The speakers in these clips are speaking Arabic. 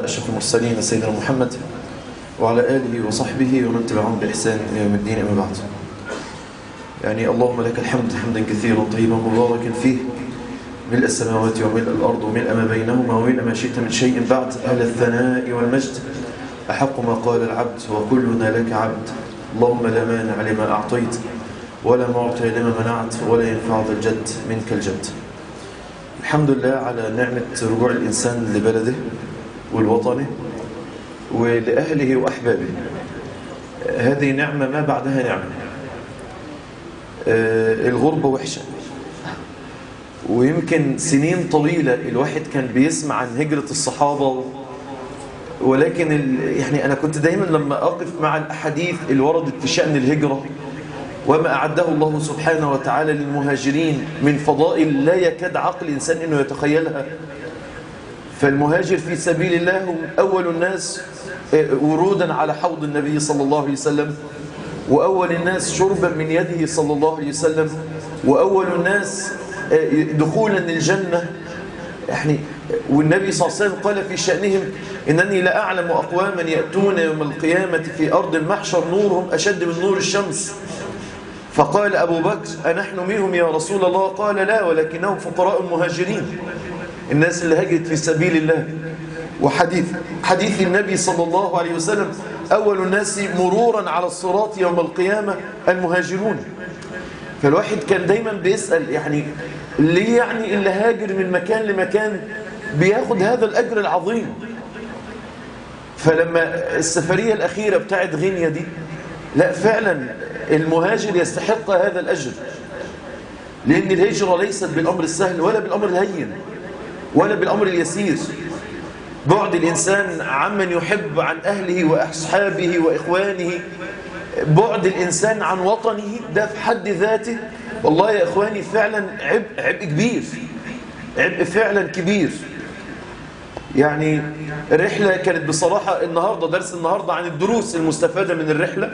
أشرف المرسلين سيدنا محمد وعلى آله وصحبه ومن تبعهم بإحسان إلى يوم الدين. أما بعد، يعني اللهم لك الحمد حمدا كثيرا طيبا مباركا فيه، ملء السماوات وملء الأرض وملء ما بينهما وملء ما شئت من شيء بعد. أهل الثناء والمجد أحق ما قال العبد وكلنا لك عبد. اللهم لا مانع لما أعطيت ولا معطي لما منعت ولا ينفع ذا الجد منك الجد. الحمد لله على نعمة رجوع الإنسان لبلده والوطن ولأهله وأحبابه. هذه نعمة ما بعدها نعمة. الغربة وحشة، ويمكن سنين طويلة الواحد كان بيسمع عن هجرة الصحابة، ولكن يعني أنا كنت دايما لما أقف مع الأحاديث اللي وردت في شأن الهجرة وما أعده الله سبحانه وتعالى للمهاجرين من فضائل لا يكاد عقل الإنسان أنه يتخيلها. فالمهاجر في سبيل الله هم أول الناس ورودا على حوض النبي صلى الله عليه وسلم، وأول الناس شربا من يده صلى الله عليه وسلم، وأول الناس دخولا الجنة. يعني والنبي صلى الله عليه وسلم قال في شأنهم: إنني لأعلم أقواما يأتون يوم القيامة في أرض المحشر نورهم أشد من نور الشمس. فقال أبو بكر: أنحن منهم يا رسول الله؟ قال: لا، ولكنهم فقراء المهاجرين، الناس اللي هجرت في سبيل الله. وحديث النبي صلى الله عليه وسلم: أول الناس مرورا على الصراط يوم القيامة المهاجرون. فالواحد كان دايما بيسأل يعني ليه يعني اللي هاجر من مكان لمكان بياخد هذا الأجر العظيم؟ فلما السفرية الأخيرة بتاعت غينيا دي، لا فعلا المهاجر يستحق هذا الأجر، لأن الهجرة ليست بالأمر السهل ولا بالأمر الهين ولا بالأمر اليسير. بعد الإنسان عمن يحب عن أهله وأصحابه وإخوانه، بعد الإنسان عن وطنه، ده في حد ذاته والله يا إخواني فعلا عبء كبير، عبء فعلا كبير. يعني الرحلة كانت بصراحة النهاردة درس النهاردة عن الدروس المستفادة من الرحلة.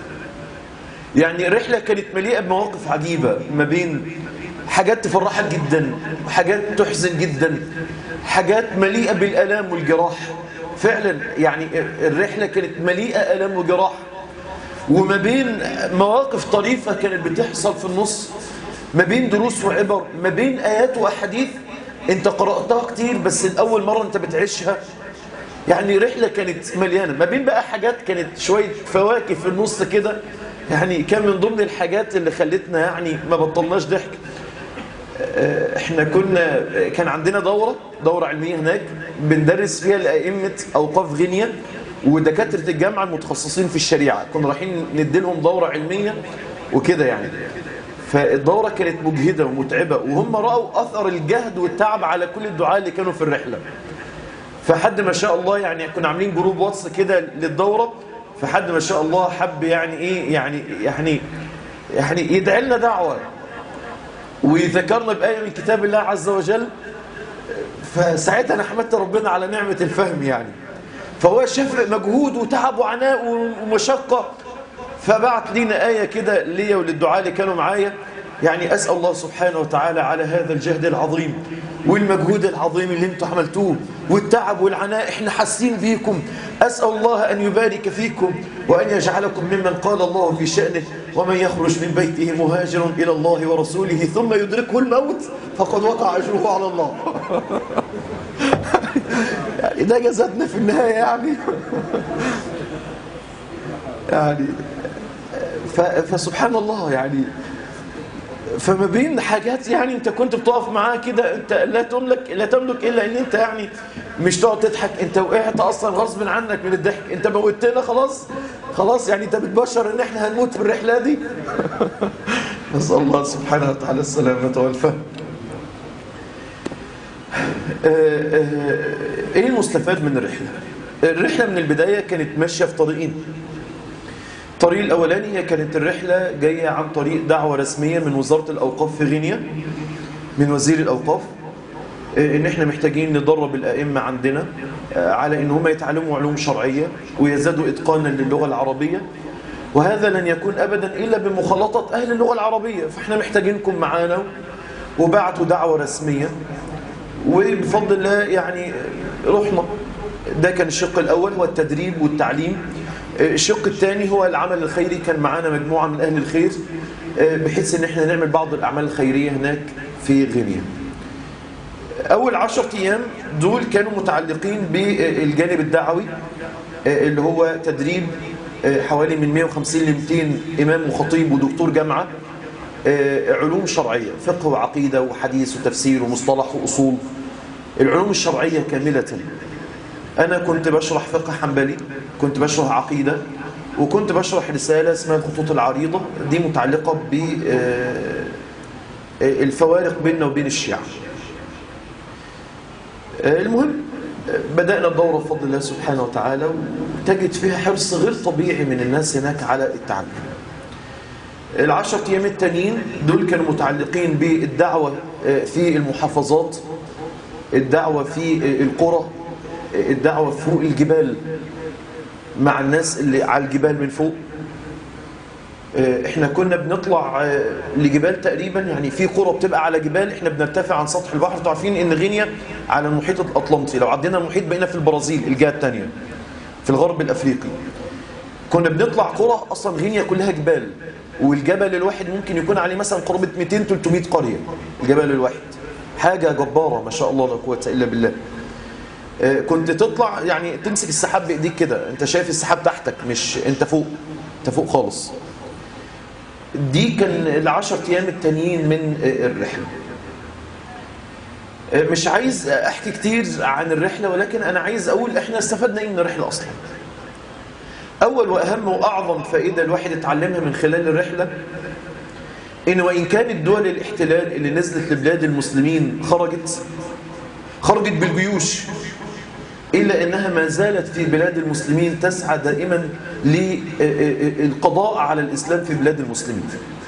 يعني الرحلة كانت مليئة بمواقف عجيبة، ما بين حاجات تفرحك جدا وحاجات تحزن جدا، حاجات مليئة بالآلام والجراح. فعلا يعني الرحلة كانت مليئة آلام وجراح، وما بين مواقف طريفة كانت بتحصل في النص، ما بين دروس وعبر، ما بين آيات وأحاديث انت قرأتها كتير بس الأول مرة انت بتعيشها. يعني رحلة كانت مليانة، ما بين بقى حاجات كانت شوية فواكه في النص كده. يعني كان من ضمن الحاجات اللي خلتنا يعني ما بطلناش ضحك، احنا كان عندنا دورة علمية هناك بندرس فيها لأئمة أوقاف غينيا ودكاترة الجامعة المتخصصين في الشريعة. كنا رايحين نديلهم دورة علمية وكده يعني. فالدورة كانت مجهدة ومتعبة، وهم رأوا أثر الجهد والتعب على كل الدعاء اللي كانوا في الرحلة. فحد ما شاء الله يعني كنا عاملين جروب واتس كده للدورة، فحد ما شاء الله حب يعني ايه يعني يدعي لنا دعوة ويذكرنا بآية من كتاب الله عز وجل. فساعتها انا حمدت ربنا على نعمة الفهم يعني. فهو شاف مجهود وتعب وعناء ومشقة، فبعت لنا آية كده ليا وللدعاء اللي كانوا معايا. يعني أسأل الله سبحانه وتعالى على هذا الجهد العظيم والمجهود العظيم اللي انتم عملتوه والتعب والعناء، احنا حاسين بيكم. أسأل الله أن يبارك فيكم وأن يجعلكم ممن قال الله في شأنه: ومن يخرج من بيته مهاجر إلى الله ورسوله ثم يدركه الموت فقد وقع أجره على الله. يعني ده جزاتنا في النهاية يعني. يعني فسبحان الله يعني. فما بين حاجات يعني انت كنت بتقف معاه كده، انت لا تملك الا ان انت يعني مش تقعد تضحك، انت وقعت اصلا غصب عنك من الضحك، انت موتنا خلاص يعني انت بتبشر ان احنا هنموت في الرحله دي. نسال الله سبحانه وتعالى السلامه والفهم. ايه المستفاد من الرحله من البدايه كانت ماشيه في طريقين. الطريق الأولاني هي كانت الرحلة جاية عن طريق دعوة رسمية من وزارة الأوقاف في غينيا، من وزير الأوقاف، إن إحنا محتاجين ندرب الأئمة عندنا على إن هم يتعلموا علوم شرعية ويزدادوا إتقانا للغة العربية، وهذا لن يكون أبدا إلا بمخالطة أهل اللغة العربية، فإحنا محتاجينكم معانا. وبعتوا دعوة رسمية، وبفضل الله يعني رحنا ده كان الشق الأول، هو التدريب والتعليم. الشق الثاني هو العمل الخيري. كان معانا مجموعة من أهل الخير بحيث ان احنا نعمل بعض الأعمال الخيرية هناك في غينيا. أول 10 أيام دول كانوا متعلقين بالجانب الدعوي، اللي هو تدريب حوالي من 150 ل 200 إمام وخطيب ودكتور جامعة، علوم شرعية، فقه وعقيدة وحديث وتفسير ومصطلح وأصول، العلوم الشرعية كاملة. أنا كنت بشرح فقه حنبلي، كنت بشرح عقيدة، وكنت بشرح رسالة اسمها الخطوط العريضة، دي متعلقة بالفوارق بيننا وبين الشيعة. المهم بدأنا الدورة بفضل الله سبحانه وتعالى، وتجد فيها حرص غير طبيعي من الناس هناك على التعلم. 10 أيام التانيين دول كانوا متعلقين بالدعوة في المحافظات، الدعوة في القرى، الدعوة فوق الجبال مع الناس اللي على الجبال من فوق. احنا كنا بنطلع لجبال تقريبا، يعني في قرى بتبقى على جبال، احنا بنرتفع عن سطح البحر. تعرفين ان غينيا على المحيط الاطلنطي، لو عدينا المحيط بقينا في البرازيل الجهه الثانيه في الغرب الافريقي. كنا بنطلع قرى اصلا غينيا كلها جبال، والجبل الواحد ممكن يكون عليه مثلا قرابه 200 300 قريه، الجبل الواحد حاجه جباره ما شاء الله لا قوه الا بالله. كنت تطلع يعني تمسك السحاب بايديك كده، انت شايف السحاب تحتك، مش انت فوق، انت فوق خالص. دي كان 10 أيام التانيين من الرحلة. مش عايز أحكي كتير عن الرحلة، ولكن أنا عايز أقول إحنا استفدنا إيه من الرحلة أصلا. أول وأهم وأعظم فائدة الواحد اتعلمها من خلال الرحلة، إن وإن كانت دول الاحتلال اللي نزلت لبلاد المسلمين خرجت بالجيوش، إلا أنها ما زالت في بلاد المسلمين تسعى دائما للقضاء على الإسلام في بلاد المسلمين.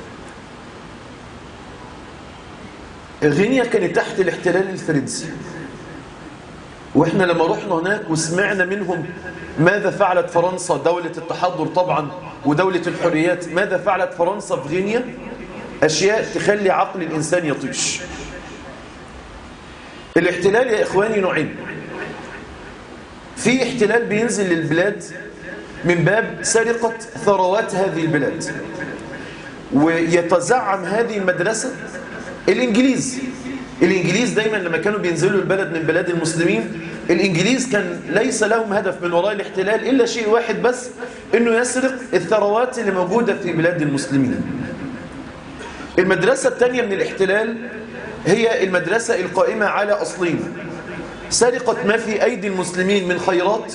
غينيا كانت تحت الاحتلال الفرنسي، وإحنا لما رحنا هناك وسمعنا منهم ماذا فعلت فرنسا، دولة التحضر طبعا ودولة الحريات، ماذا فعلت فرنسا في غينيا، أشياء تخلي عقل الإنسان يطيش. الاحتلال يا إخواني نوعين. في احتلال بينزل للبلاد من باب سرقة ثروات هذه البلاد، ويتزعم هذه المدرسة الإنجليز دايما لما كانوا بينزلوا البلد من بلاد المسلمين، الإنجليز كان ليس لهم هدف من وراء الاحتلال إلا شيء واحد بس، إنه يسرق الثروات اللي موجودة في بلاد المسلمين. المدرسة الثانية من الاحتلال هي المدرسة القائمة على أصلين: سرقة ما في أيدي المسلمين من خيرات،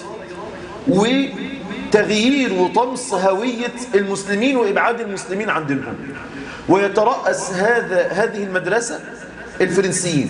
وتغيير وطمس هوية المسلمين وإبعاد المسلمين عن دينهم. ويترأس هذه المدرسة الفرنسيين.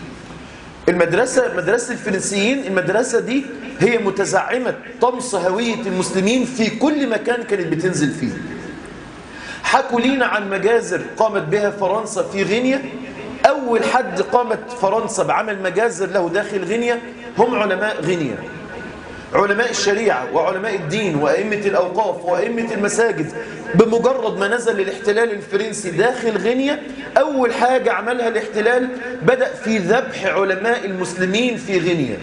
مدرسة الفرنسيين، المدرسة دي هي متزعمة طمس هوية المسلمين في كل مكان كانت بتنزل فيه. حكوا لينا عن مجازر قامت بها فرنسا في غينيا. أول حد قامت فرنسا بعمل مجازر له داخل غينيا هم علماء غينيا، علماء الشريعة وعلماء الدين وأئمة الأوقاف وأئمة المساجد. بمجرد ما نزل الاحتلال الفرنسي داخل غينيا، أول حاجة عملها الاحتلال بدأ في ذبح علماء المسلمين في غينيا.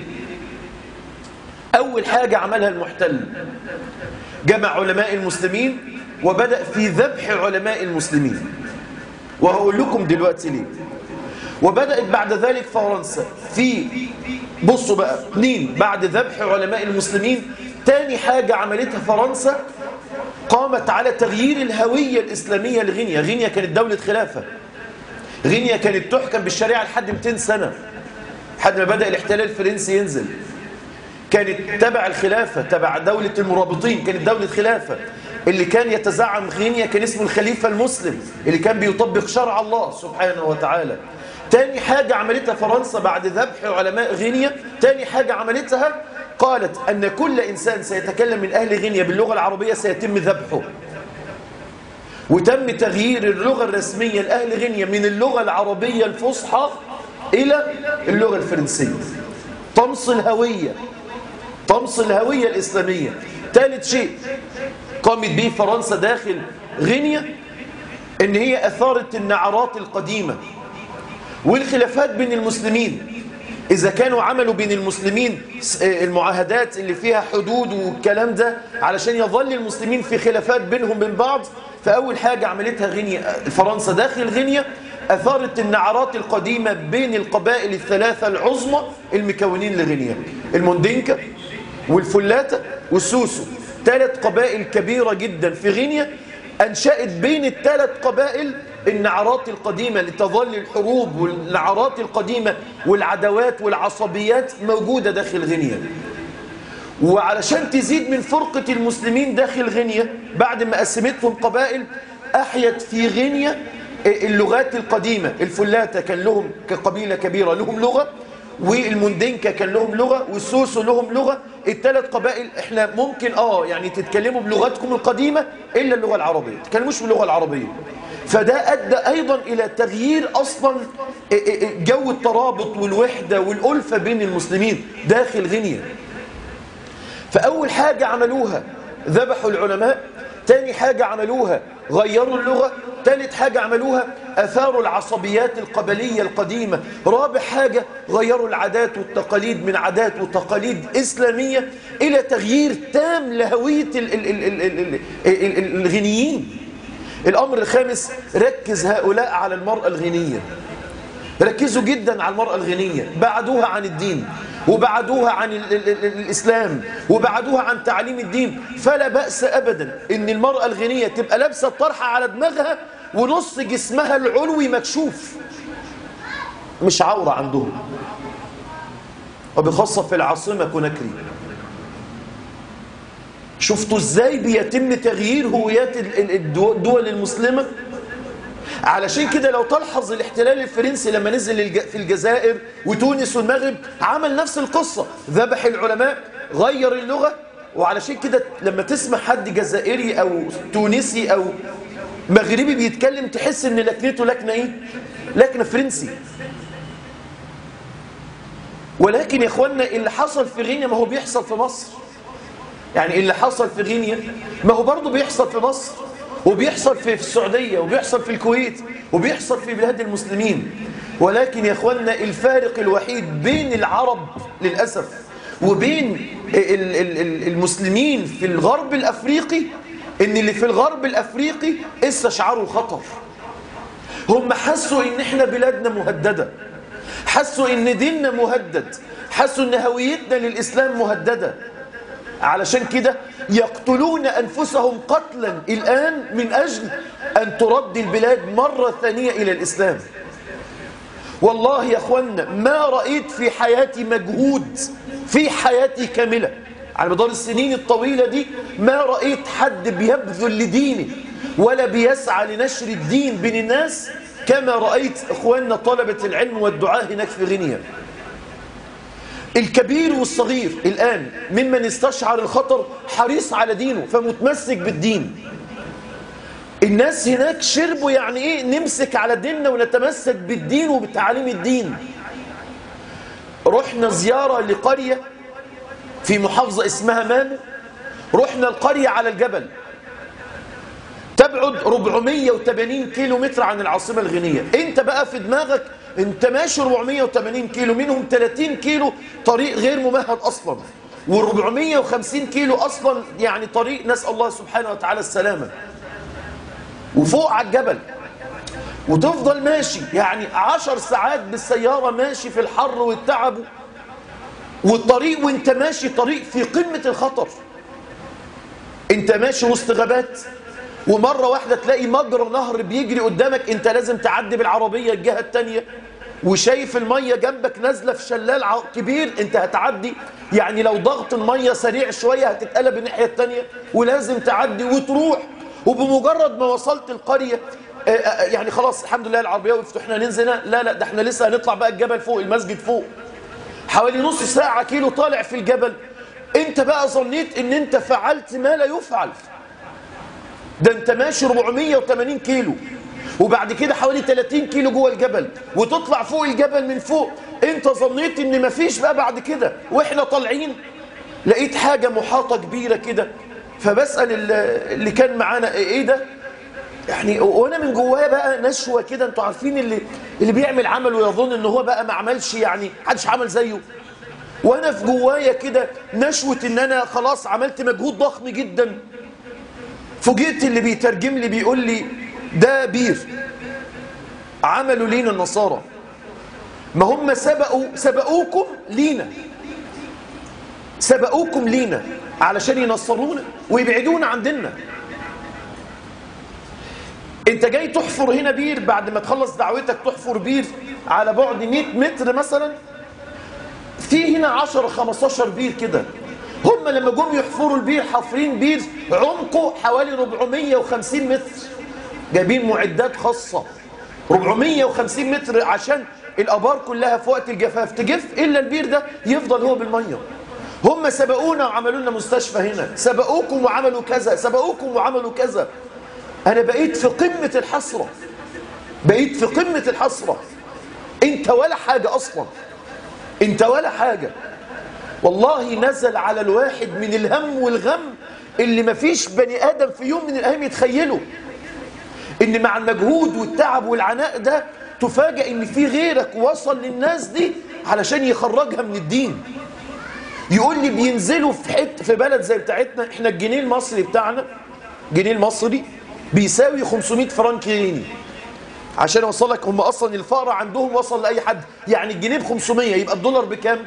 أول حاجة عملها المحتل جمع علماء المسلمين وبدأ في ذبح علماء المسلمين، وهقول لكم دلوقتي ليه. وبدأت بعد ذلك فرنسا في بصوا بقى 2 بعد ذبح علماء المسلمين. تاني حاجة عملتها فرنسا، قامت على تغيير الهوية الإسلامية لغينيا. غينيا كانت دولة خلافة، غينيا كانت تحكم بالشريعة لحد 200 سنة، لحد ما بدأ الاحتلال الفرنسي ينزل. كانت تبع الخلافة، تبع دولة المرابطين، كانت دولة خلافة. اللي كان يتزعم غينيا كان اسمه الخليفة المسلم، اللي كان بيطبق شرع الله سبحانه وتعالى. تاني حاجة عملتها فرنسا بعد ذبح علماء غينيا، تاني حاجة عملتها قالت أن كل إنسان سيتكلم من أهل غينيا باللغة العربية سيتم ذبحه. وتم تغيير اللغة الرسمية لأهل غينيا من اللغة العربية الفصحى إلى اللغة الفرنسية. طمس الهوية الإسلامية. ثالث شيء قامت به فرنسا داخل غينيا، إن هي أثارت النعرات القديمة والخلافات بين المسلمين. إذا كانوا عملوا بين المسلمين المعاهدات اللي فيها حدود والكلام ده علشان يظل المسلمين في خلافات بينهم بين بعض، فأول حاجة عملتها غينيا فرنسا داخل غينيا أثارت النعرات القديمة بين القبائل الثلاثة العظمى المكونين لغينيا، الموندينكا والفلاتة والسوسو، 3 قبائل كبيرة جدا في غينيا أنشأت بين ال3 قبائل النعرات القديمة لتظل الحروب والنعرات القديمة والعداوات والعصبيات موجودة داخل غينيا. وعلشان تزيد من فرقة المسلمين داخل غينيا بعد ما قسمتهم قبائل، أحيت في غينيا اللغات القديمة. الفلاتة كان لهم كقبيلة كبيرة لهم لغة، والموندينكا كان لهم لغة، والسوسو لهم لغة. ال3 قبائل احنا ممكن يعني تتكلموا بلغتكم القديمة إلا اللغة العربية، تتكلموش باللغة العربية. فده أدى أيضا إلى تغيير أصلا جو الترابط والوحدة والألفة بين المسلمين داخل غينيا. فأول حاجة عملوها ذبحوا العلماء، تاني حاجة عملوها غيروا اللغة، ثالث حاجة عملوها أثاروا العصبيات القبلية القديمة، رابع حاجة غيروا العادات والتقاليد من عادات وتقاليد إسلامية إلى تغيير تام لهوية الغينيين. الأمر الخامس، ركز هؤلاء على المرأة الغينية، ركزوا جدا على المرأة الغينية، بعدوها عن الدين وبعدوها عن الإسلام وبعدوها عن تعليم الدين. فلا بأس أبدا إن المرأة الغينية تبقى لابسة الطرحة على دماغها ونص جسمها العلوي مكشوف، مش عورة عندهم، وبخاصة في العاصمة كوناكري. شفتوا ازاي بيتم تغيير هويات الدول المسلمة؟ علشان كده لو تلحظ الاحتلال الفرنسي لما نزل في الجزائر وتونس والمغرب عمل نفس القصة، ذبح العلماء، غير اللغة. وعلشان كده لما تسمع حد جزائري أو تونسي أو مغربي بيتكلم تحس ان لكنته لكنة ايه؟ لكنة فرنسي. ولكن يا اخوانا اللي حصل في غينيا ما هو بيحصل في مصر، يعني اللي حصل في غينيا ما هو برضه بيحصل في مصر وبيحصل في السعودية وبيحصل في الكويت وبيحصل في بلاد المسلمين. ولكن يا اخوانا الفارق الوحيد بين العرب للأسف وبين المسلمين في الغرب الأفريقي ان اللي في الغرب الأفريقي استشعروا خطر. هم حسوا ان احنا بلادنا مهددة، حسوا ان ديننا مهدد، حسوا ان هويتنا للإسلام مهددة. علشان كده يقتلون أنفسهم قتلا الآن من أجل أن ترد البلاد مرة ثانية إلى الإسلام. والله يا أخوانا ما رأيت في حياتي مجهود في حياتي كاملة على مدار السنين الطويلة دي، ما رأيت حد بيبذل لدينه ولا بيسعى لنشر الدين بين الناس كما رأيت إخواننا طلبة العلم والدعاء هناك في غينيا. الكبير والصغير الآن ممن استشعر الخطر حريص على دينه فمتمسك بالدين. الناس هناك شربوا يعني ايه نمسك على ديننا ونتمسك بالدين وبتعاليم الدين. رحنا زيارة لقرية في محافظة اسمها مامو، رحنا القرية على الجبل تبعد 480 كيلو متر عن العاصمة الغينية. انت بقى في دماغك انت ماشي 480 كيلو، منهم 30 كيلو طريق غير ممهد اصلا، و450 كيلو اصلا يعني طريق نسأل الله سبحانه وتعالى السلامة، وفوق على الجبل، وتفضل ماشي يعني 10 ساعات بالسيارة ماشي في الحر والتعب، والطريق وانت ماشي طريق في قمة الخطر. انت ماشي وسط غابات، ومرة واحدة تلاقي مجرى نهر بيجري قدامك، انت لازم تعدي بالعربية الجهة التانية، وشايف المية جنبك نازلة في شلال كبير انت هتعدي، يعني لو ضغط المية سريع شوية هتتقلب الناحية التانية ولازم تعدي وتروح. وبمجرد ما وصلت القرية يعني خلاص الحمد لله العربية وقفت احنا ننزل، لا ده احنا لسه هنطلع بقى الجبل فوق، المسجد فوق حوالي نص ساعة كيلو طالع في الجبل. انت بقى ظنيت ان انت فعلت ما لا يفعل، ده انت ماشي 480 كيلو وبعد كده حوالي 30 كيلو جوه الجبل وتطلع فوق الجبل من فوق. انت ظنيت ان مفيش بقى بعد كده، واحنا طالعين لقيت حاجة محاطة كبيرة كده، فبسأل اللي كان معانا ايه ده؟ يعني وانا من جوايا بقى نشوه كده. انتوا عارفين اللي بيعمل عمل ويظن ان هو بقى ما عملش، يعني محدش عمل زيه. وانا في جوايا كده نشوه ان انا خلاص عملت مجهود ضخم جدا. فوجئت اللي بيترجم لي بيقول لي ده بير عملوا لينا النصارى، ما هم سبقوكم لينا، سبقوكم لينا علشان ينصرونا ويبعدونا عن ديننا. انت جاي تحفر هنا بير، بعد ما تخلص دعوتك تحفر بير على بعد 100 متر مثلا، في هنا 10-15 بير كده. هم لما جم يحفروا البير حافرين بير عمقه حوالي 450 متر، جايبين معدات خاصة 450 متر عشان الآبار كلها في وقت الجفاف تجف إلا البير ده يفضل هو بالمية. هم سبقونا وعملوا لنا مستشفى هنا، سبقوكم وعملوا كذا، سبقوكم وعملوا كذا. أنا بقيت في قمة الحسرة، بقيت في قمة الحسرة. أنت ولا حاجة أصلا، أنت ولا حاجة. والله نزل على الواحد من الهم والغم اللي مفيش بني آدم في يوم من الأيام يتخيله، إن مع المجهود والتعب والعناء ده تفاجأ إن في غيرك وصل للناس دي علشان يخرجها من الدين. يقول لي بينزلوا في بلد زي بتاعتنا، إحنا الجنيه المصري بتاعنا، الجنيه المصري بيساوي 500 فرنك غيني. عشان اوصلك هم اصلا الفقر عندهم وصل لاي حد. يعني الجنيه ب 500، يبقى الدولار بكام؟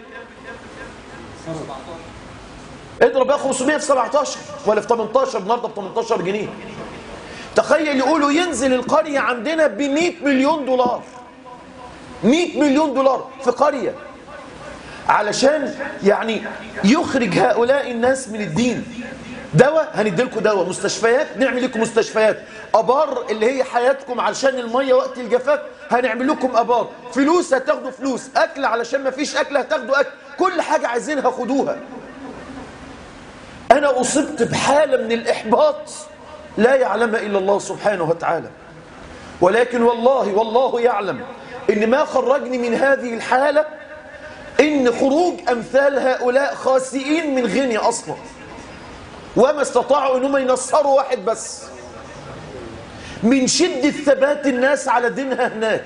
اضرب بقى 500 في 17 ولا في 18، النهارده ب 18 جنيه. تخيل يقولوا ينزل القريه عندنا ب 100 مليون دولار، 100 مليون دولار في قريه، علشان يعني يخرج هؤلاء الناس من الدين. دواء هنديلكم دواء، مستشفيات نعمل لكم مستشفيات، ابار اللي هي حياتكم علشان الميه وقت الجفاف هنعمل لكم ابار، فلوس هتاخدوا فلوس، اكل علشان ما فيش اكل هتاخدوا اكل، كل حاجه عايزينها خدوها. انا اصبت بحاله من الاحباط لا يعلمها الا الله سبحانه وتعالى. ولكن والله يعلم ان ما خرجني من هذه الحاله ان خروج امثال هؤلاء خاسئين من غني اصلا، وما استطاعوا انهم ينصروا واحد بس، من شدة ثبات الناس على دينها هناك.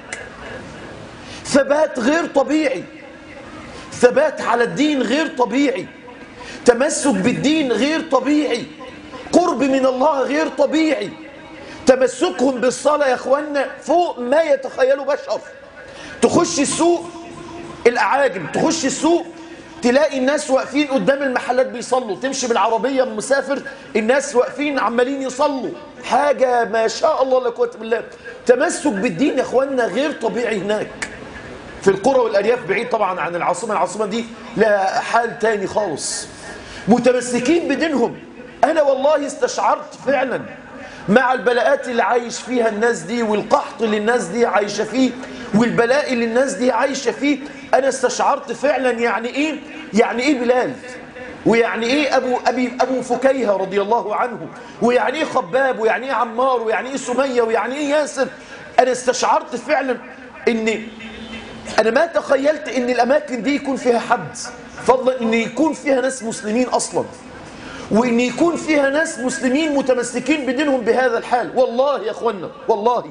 ثبات غير طبيعي، ثبات على الدين غير طبيعي، تمسك بالدين غير طبيعي، قرب من الله غير طبيعي، تمسكهم بالصلاة يا اخوانا فوق ما يتخيلوا بشر. تخش السوق الأعاجم، تخش السوق تلاقي الناس واقفين قدام المحلات بيصلوا، تمشي بالعربية مسافر الناس واقفين عمالين يصلوا، حاجة ما شاء الله لا قوة الا بالله. تمسك بالدين يا اخوانا غير طبيعي هناك في القرى والأرياف، بعيد طبعا عن العاصمة. العاصمة دي لها حال تاني خالص، متمسكين بدينهم. أنا والله استشعرت فعلا مع البلاءات اللي عايش فيها الناس دي، والقحط اللي الناس دي عايشة فيه، والبلاء اللي الناس دي عايشة فيه، أنا استشعرت فعلا يعني إيه بلال، ويعني إيه أبو فكيهة رضي الله عنه، ويعني إيه خباب، ويعني إيه عمار، ويعني إيه سمية، ويعني إيه ياسر. أنا استشعرت فعلا إن أنا ما تخيلت إن الأماكن دي يكون فيها حد، فضلا إن يكون فيها ناس مسلمين أصلا، وإن يكون فيها ناس مسلمين متمسكين بدينهم بهذا الحال. والله يا أخوانا والله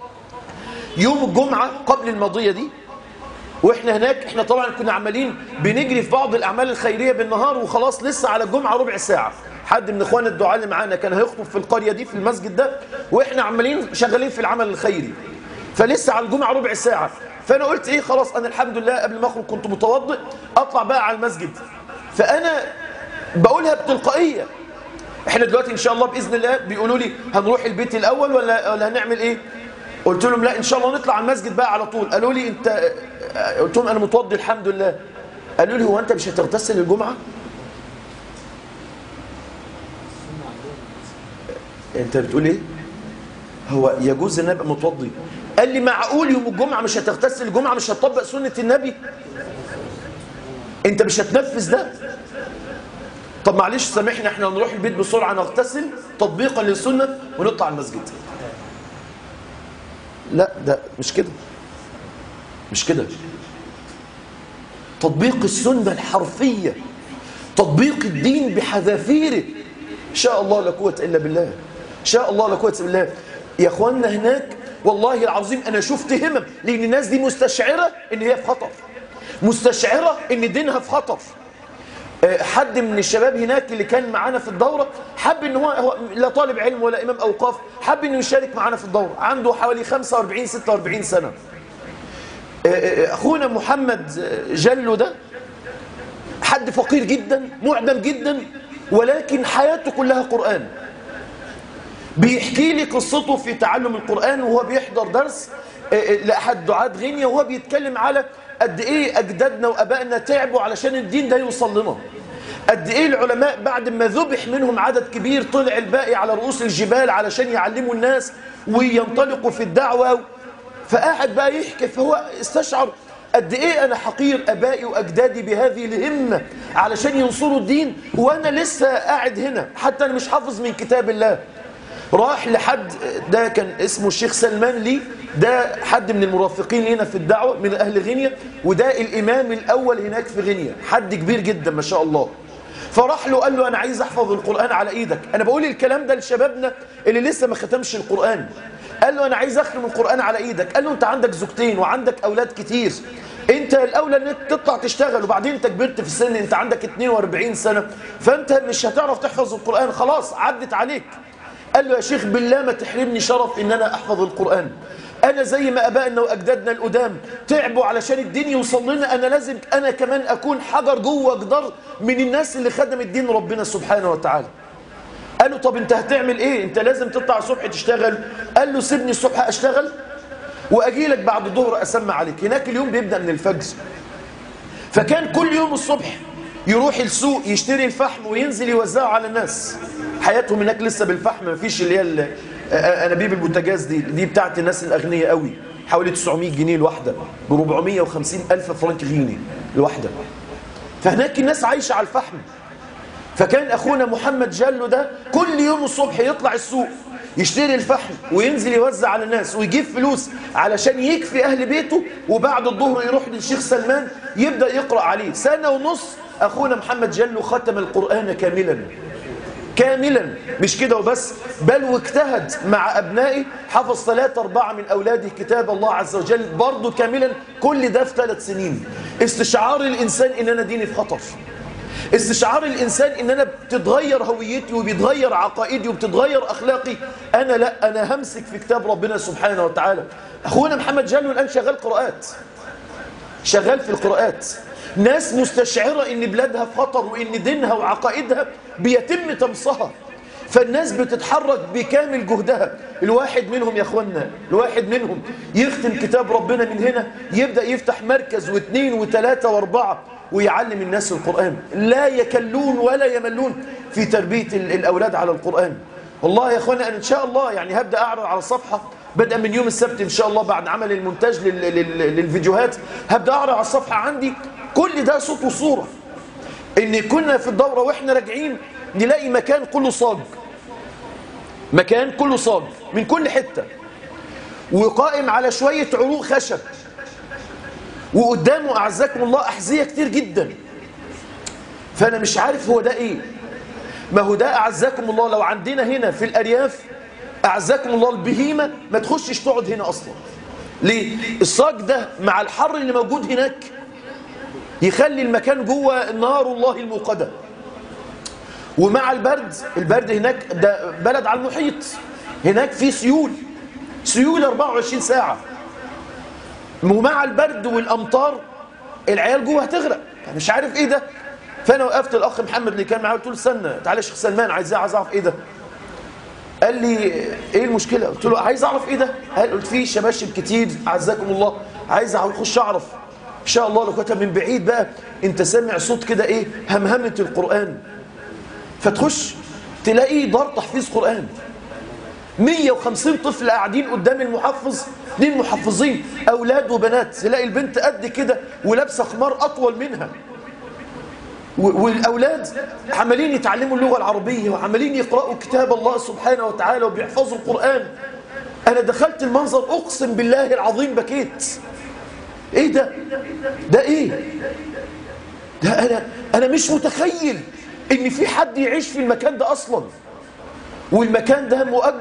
يوم الجمعة قبل الماضية دي وإحنا هناك، إحنا طبعا كنا عمالين بنجري في بعض الأعمال الخيرية بالنهار، وخلاص لسه على الجمعة ربع ساعة. حد من إخوان الدعاء اللي معانا كان هيخطب في القرية دي في المسجد ده، وإحنا عمالين شغالين في العمل الخيري، فلسه على الجمعة ربع ساعة. فأنا قلت إيه خلاص، أنا الحمد لله قبل ما أخرج كنت متوضئ، أطلع بقى على المسجد. فأنا بقولها بتلقائية، احنا دلوقتي ان شاء الله باذن الله بيقولوا لي هنروح البيت الاول ولا هنعمل ايه؟ قلت لهم لا ان شاء الله نطلع على المسجد بقى على طول. قالوا لي انت، قلت لهم انا متوضي الحمد لله. قالوا لي هو انت مش هتغتسل الجمعه؟ انت بتقول ايه؟ هو يجوز ان ابقى متوضي؟ قال لي معقول يوم الجمعه مش هتغتسل الجمعه، مش هتطبق سنه النبي؟ انت مش هتنفذ ده؟ طب معلش سامحنا، احنا نروح البيت بسرعة نغتسل تطبيقا للسنة ونطلع المسجد. لا ده مش كده، مش كده. تطبيق السنة الحرفية، تطبيق الدين بحذافيره. شاء الله لا قوة إلا بالله، شاء الله لا قوة إلا بالله. يا اخوانا هناك والله العظيم انا شفت همم، لان الناس دي مستشعره ان هي في خطر، مستشعره ان دينها في خطر. حد من الشباب هناك اللي كان معانا في الدوره حب ان هو لا طالب علم ولا امام اوقاف، حب انه يشارك معانا في الدوره، عنده حوالي 45 46 سنه. اخونا محمد جلو ده حد فقير جدا معدم جدا، ولكن حياته كلها قرآن. بيحكي لي قصته في تعلم القرآن وهو بيحضر درس لأحد دعاة غينيا، وهو بيتكلم على قد ايه اجدادنا وابائنا تعبوا علشان الدين ده يوصل لنا، قد ايه العلماء بعد ما ذبح منهم عدد كبير طلع الباقي على رؤوس الجبال علشان يعلموا الناس وينطلقوا في الدعوة. فقاعد بقى يحكي، فهو استشعر قد ايه انا حقير ابائي واجدادي بهذه الهمة علشان ينصروا الدين، وانا لسه قاعد هنا حتى انا مش حافظ من كتاب الله. راح لحد ده كان اسمه الشيخ سلمان لي، ده حد من المرافقين لنا في الدعوة من اهل غينيا، وده الامام الاول هناك في غينيا، حد كبير جدا ما شاء الله. فراح له قال له انا عايز احفظ القرآن على ايدك. انا بقول الكلام ده لشبابنا اللي لسه ما ختمش القرآن. قال له انا عايز اختم القرآن على ايدك. قال له انت عندك زوجتين وعندك اولاد كتير، انت الاولى انك تطلع تشتغل، وبعدين انت كبرت في السن، انت عندك 42 سنة، فانت مش هتعرف تحفظ القرآن، خلاص عدت عليك. قال له يا شيخ بالله ما تحرمني شرف ان انا احفظ القرآن، انا زي ما ابائنا واجدادنا القدام تعبوا علشان الدين يوصل لنا، انا لازم انا كمان اكون حجر جوه جدار من الناس اللي خدمت دين ربنا سبحانه وتعالى. قال له طب انت هتعمل ايه؟ انت لازم تطلع الصبح تشتغل. قال له سيبني الصبح اشتغل واجي لك بعد الظهر اسمع عليك. هناك اليوم بيبدأ من الفجر، فكان كل يوم الصبح يروح السوق يشتري الفحم وينزل يوزعه على الناس. حياتهم هناك لسه بالفحم، مفيش اللي هي انابيب البوتاجاز دي بتاعت الناس الاغنياء قوي، حوالي 900 جنيه الواحده، ب 450 الف فرنك غيني الواحده. فهناك الناس عايشه على الفحم. فكان اخونا محمد جلو ده كل يوم الصبح يطلع السوق يشتري الفحم وينزل يوزع على الناس ويجيب فلوس علشان يكفي اهل بيته، وبعد الظهر يروح للشيخ سلمان يبدا يقرا عليه. سنه ونص اخونا محمد جلو ختم القرآن كاملا، مش كده وبس، بل واجتهد مع أبنائي، حفظ 3-4 من أولاده كتاب الله عز وجل برضه كاملا، كل ده في 3 سنين. استشعار الإنسان إن أنا ديني في خطر، استشعار الإنسان إن أنا بتتغير هويتي وبيتغير عقائدي وبتتغير أخلاقي، أنا لا، أنا همسك في كتاب ربنا سبحانه وتعالى. أخونا محمد جلو الآن شغال قراءات، شغال في القراءات. ناس مستشعرة ان بلادها في خطر وان دينها وعقائدها بيتم تمصها، فالناس بتتحرك بكامل جهدها. الواحد منهم يا اخوانا، الواحد منهم يختم كتاب ربنا من هنا يبدأ يفتح مركز و2 و3 و4 ويعلم الناس القرآن، لا يكلون ولا يملون في تربية الأولاد على القرآن. والله يا اخوانا أنا إن شاء الله يعني هبدأ أعرض على الصفحة بدءا من يوم السبت إن شاء الله، بعد عمل المونتاج للفيديوهات هبدأ أعرض على الصفحة عندي كل ده صوت وصورة. إن كنا في الدورة وإحنا راجعين نلاقي مكان كله صاج، مكان كله صاج من كل حتة، وقائم على شوية عروق خشب، وقدامه أعزكم الله أحذية كتير جدا. فأنا مش عارف هو ده إيه. ما هو ده أعزكم الله لو عندنا هنا في الأرياف أعزكم الله البهيمة ما تخشش تقعد هنا أصلا. ليه؟ الصاج ده مع الحر اللي موجود هناك يخلي المكان جوه نار الله الموقدة، ومع البرد هناك ده بلد على المحيط، هناك في سيول 24 ساعة، ومع البرد والأمطار العيال جوه هتغرق. مش عارف ايه ده. فانا وقفت الاخ محمد اللي كان معايا قلت له استنى تعالى يا شيخ سلمان عايز اعرف ايه ده. قال لي ايه المشكله؟ قلت له عايز اعرف ايه ده. قلت فيه شباشب كتير اعزكم الله، عايز اخش اعرف ان شاء الله. لو كنت من بعيد بقى انت سامع صوت كده ايه همهمه القران، فتخش تلاقي دار تحفيظ قران، 150 طفل قاعدين قدام المحفظ، 2 محفظين اولاد وبنات، تلاقي البنت قد كده ولابسه خمار اطول منها، والأولاد عمالين يتعلموا اللغة العربية وعمالين يقرأوا كتاب الله سبحانه وتعالى وبيحفظوا القرآن. أنا دخلت المنظر أقسم بالله العظيم بكيت. إيه ده؟ ده إيه؟ ده أنا مش متخيل إن في حد يعيش في المكان ده أصلا، والمكان ده مؤجر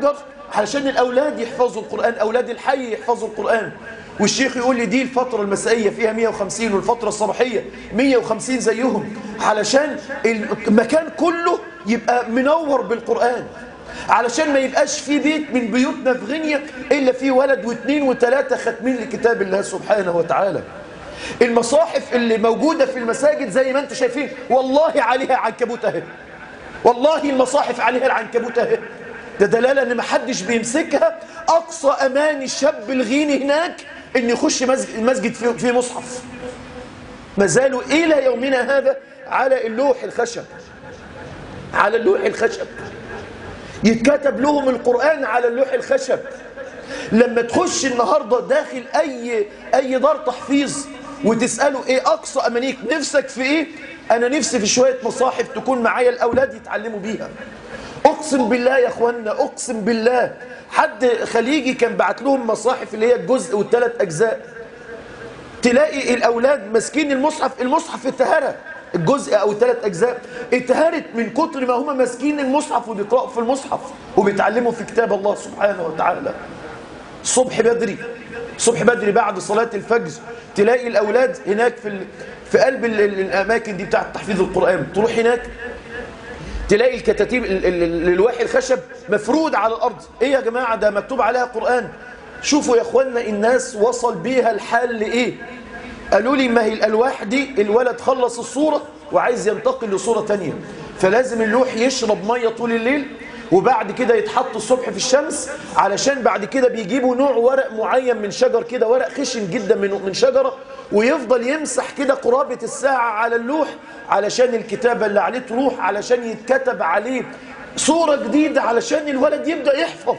علشان الأولاد يحفظوا القرآن، أولاد الحي يحفظوا القرآن. والشيخ يقول لي دي الفترة المسائية فيها 150 والفترة الصباحية 150 زيهم، علشان المكان كله يبقى منور بالقرآن، علشان ما يبقاش في بيت من بيوتنا في غينيا إلا فيه ولد واثنين وثلاثة ختمين لكتاب الله سبحانه وتعالى. المصاحف اللي موجودة في المساجد زي ما انتم شايفين والله عليها عنكبوت اهي، والله المصاحف عليها العنكبوت اهي. ده دلالة ان محدش بيمسكها. اقصى امان الشاب الغيني هناك ان يخش مسجد في مصحف. ما زالوا الى يومنا هذا على اللوح الخشب، على اللوح الخشب يتكتب لهم القرآن على اللوح الخشب. لما تخش النهاردة داخل اي دار تحفيظ وتسأله ايه اقصى امانيك، نفسك في ايه؟ انا نفسي في شوية مصاحف تكون معايا الاولاد يتعلموا بيها. اقسم بالله يا اخوانا، اقسم بالله حد خليجي كان بعت لهم مصاحف اللي هي الجزء والثلاث اجزاء، تلاقي الاولاد ماسكين المصحف اتهرى، الجزء او الثلاث اجزاء اتهرت من كتر ما هم ماسكين المصحف وبيقرأوا في المصحف وبيتعلموا في كتاب الله سبحانه وتعالى. الصبح بدري بعد صلاة الفجر تلاقي الأولاد هناك في قلب الأماكن دي بتاعت تحفيظ القرآن، تروح هناك تلاقي الكتاتيب الواحي الخشب مفرود على الأرض. إيه يا جماعة ده مكتوب عليها قرآن؟ شوفوا يا أخوانا الناس وصل بيها الحال لإيه. قالوا لي ما هي الألواح دي الولد خلص الصورة وعايز ينتقل لصورة تانية، فلازم اللوح يشرب مية طول الليل وبعد كده يتحط الصبح في الشمس، علشان بعد كده بيجيبوا نوع ورق معين من شجر كده، ورق خشن جدا من شجرة، ويفضل يمسح كده قرابة الساعة على اللوح علشان الكتابة اللي عليه تروح، علشان يتكتب عليه صورة جديدة علشان الولد يبدأ يحفظ.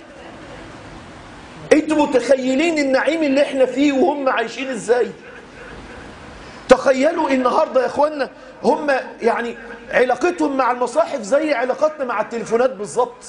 انتوا متخيلين النعيم اللي احنا فيه وهم عايشين ازاي؟ تخيلوا النهاردة يا اخوانا هم يعني علاقتهم مع المصاحف زي علاقتنا مع التليفونات بالظبط.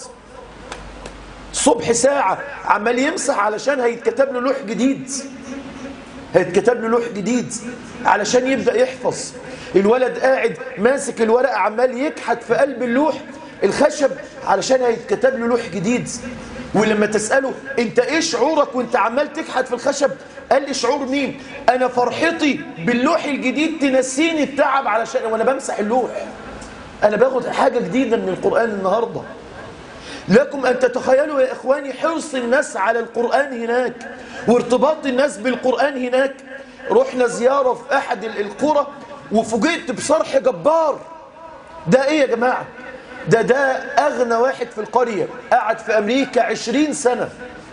الصبح ساعة عمال يمسح علشان هيتكتب له لوح جديد، هيتكتب له لوح جديد علشان يبدأ يحفظ. الولد قاعد ماسك الورقة عمال يكحت في قلب اللوح الخشب علشان هيتكتب له لوح جديد. ولما تسأله انت ايه شعورك وانت عمال تكحت في الخشب؟ قال لي شعور مين؟ انا فرحتي باللوح الجديد تنسيني التعب علشان وانا بمسح اللوح. انا باخد حاجة جديدة من القرآن النهاردة. لكم ان تتخيلوا يا اخواني حرص الناس على القرآن هناك وارتباط الناس بالقرآن هناك. رحنا زيارة في احد القرى وفوجئت بصرح جبار. ده ايه يا جماعة؟ ده اغنى واحد في القرية، قعد في امريكا 20 سنة.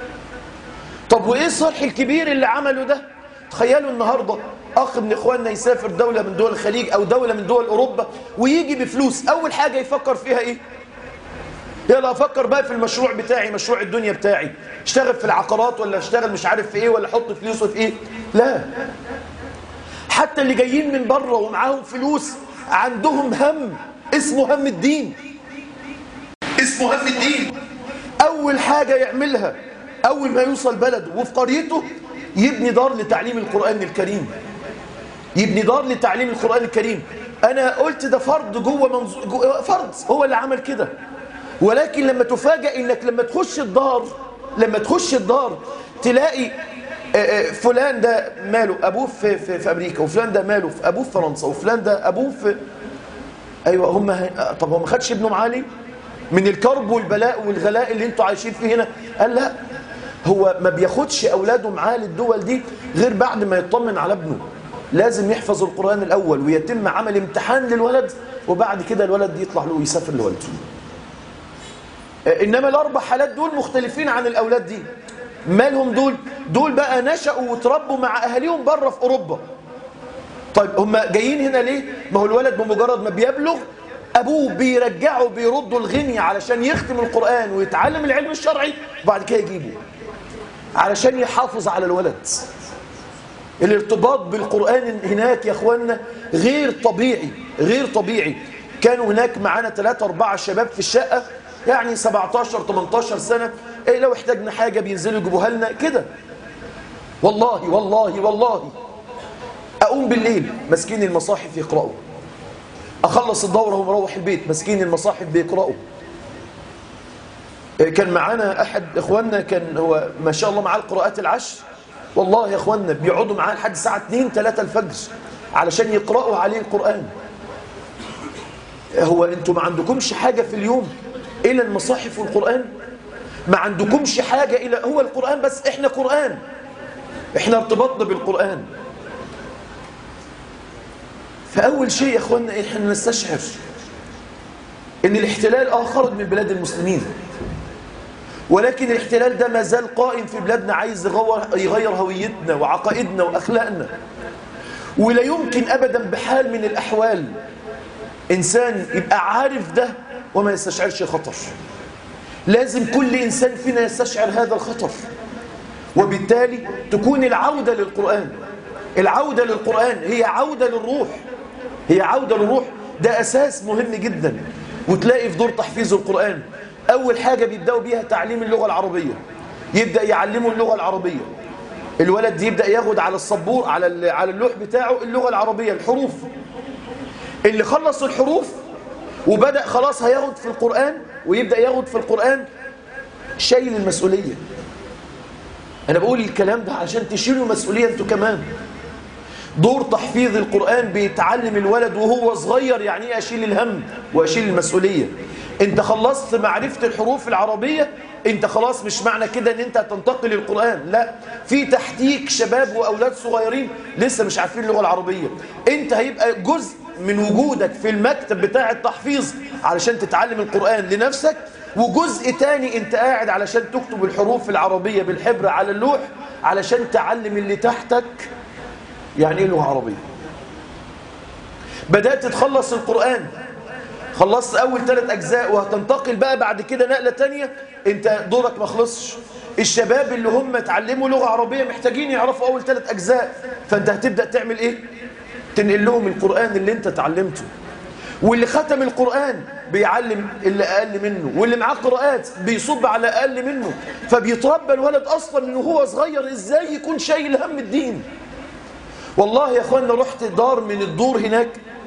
طب وايه الصرح الكبير اللي عمله ده؟ تخيلوا النهاردة اخ من اخواننا يسافر دولة من دول الخليج او دولة من دول اوروبا ويجي بفلوس، اول حاجة يفكر فيها ايه؟ يلا افكر بقى في المشروع بتاعي، مشروع الدنيا بتاعي، اشتغل في العقارات ولا اشتغل مش عارف في ايه ولا احط فلوسه في ايه. لا، حتى اللي جايين من بره ومعاهم فلوس عندهم هم اسمه هم الدين، اسمه هم الدين. اول حاجة يعملها اول ما يوصل بلده وفي قريته يبني دار لتعليم القرآن الكريم، يبني دار لتعليم القرآن الكريم. انا قلت ده فرض جوه فرض هو اللي عمل كده. ولكن لما تفاجأ انك لما تخش الدار تلاقي فلان ده ماله ابوه في امريكا، وفلان ده ماله في ابوه في فرنسا، وفلان ده ابوه في ايوه طب هو ما خدش ابنه معاه ليه؟ من الكرب والبلاء والغلاء اللي انتوا عايشين فيه هنا. قال لا، هو ما بياخدش اولاده معاه للدول دي غير بعد ما يطمن على ابنه. لازم يحفظ القرآن الاول ويتم عمل امتحان للولد، وبعد كده الولد يطلع له ويسافر لوالده. انما الاربع حالات دول مختلفين عن الاولاد دي. مالهم دول بقى نشأوا وتربوا مع اهاليهم بره في اوروبا. طيب هم جايين هنا ليه؟ ما هو الولد بمجرد ما بيبلغ ابوه بيرجعه بيردوا الغنية علشان يختم القرآن ويتعلم العلم الشرعي، وبعد كده يجيبه علشان يحافظ على الولد. الارتباط بالقرآن هناك يا اخوانا غير طبيعي، غير طبيعي. كانوا هناك معانا 3-4 شباب في الشقة، يعني 17-18 سنة، إيه لو احتاجنا حاجة بينزلوا يجيبوها لنا كده. والله والله والله أقوم بالليل مسكين المصاحف يقرأوا، أخلص الدورة ومروح البيت مسكين المصاحف بيقرأوا. كان معانا أحد إخواننا كان هو ما شاء الله معاه القراءات العشر، والله يا إخواننا بيقعدوا معاه لحد الساعة 2-3 الفجر علشان يقرأوا عليه القرآن. هو أنتم ما عندكمش حاجة في اليوم إلى المصاحف والقرآن؟ ما عندكمش حاجة إلى هو القرآن بس؟ إحنا قرآن، إحنا ارتبطنا بالقرآن. فأول شيء يا إخواننا إحنا نستشعر إن الاحتلال خرج من بلاد المسلمين، ولكن الاحتلال ده ما زال قائم في بلادنا، عايز يغير هويتنا وعقائدنا وأخلاقنا. ولا يمكن أبدا بحال من الأحوال إنسان يبقى عارف ده وما يستشعرش خطر. لازم كل إنسان فينا يستشعر هذا الخطر، وبالتالي تكون العودة للقرآن. العودة للقرآن هي عودة للروح، هي عودة للروح. ده أساس مهم جدا. وتلاقي في دور تحفيظ القرآن أول حاجة بيبدأوا بيها تعليم اللغة العربية، يبدأ يعلموا اللغة العربية. الولد يبدأ ياخد على السبور على اللوح بتاعه اللغة العربية، الحروف. اللي خلص الحروف وبدأ خلاص هياخد في القرآن، ويبدأ ياخد في القرآن شايل المسؤولية. أنا بقول الكلام ده عشان تشيلوا مسؤولية أنتوا كمان. دور تحفيظ القرآن بيتعلم الولد وهو صغير يعني ايه أشيل الهم وأشيل المسؤولية. انت خلصت معرفة الحروف العربية، انت خلاص مش معنى كده ان انت هتنتقل للقرآن، لا، في تحتيك شباب وأولاد صغيرين لسه مش عارفين اللغة العربية. انت هيبقى جزء من وجودك في المكتب بتاع التحفيظ علشان تتعلم القرآن لنفسك، وجزء تاني انت قاعد علشان تكتب الحروف العربية بالحبر على اللوح علشان تعلم اللي تحتك يعني ايه لغة عربية. بدأت تخلص القرآن، خلصت أول 3 أجزاء وهتنتقل بقى بعد كده نقلة تانية، انت دورك ما خلصش. الشباب اللي هم اتعلموا لغة عربية محتاجين يعرفوا أول 3 أجزاء، فانت هتبدأ تعمل ايه؟ تنقل لهم القرآن اللي انت اتعلمته. واللي ختم القرآن بيعلم اللي أقل منه، واللي معاه قراءات بيصب على أقل منه. فبيتربى الولد أصلا من وهو صغير ازاي يكون شايل هم الدين. والله يا اخوانا رحت دار من الدور هناك،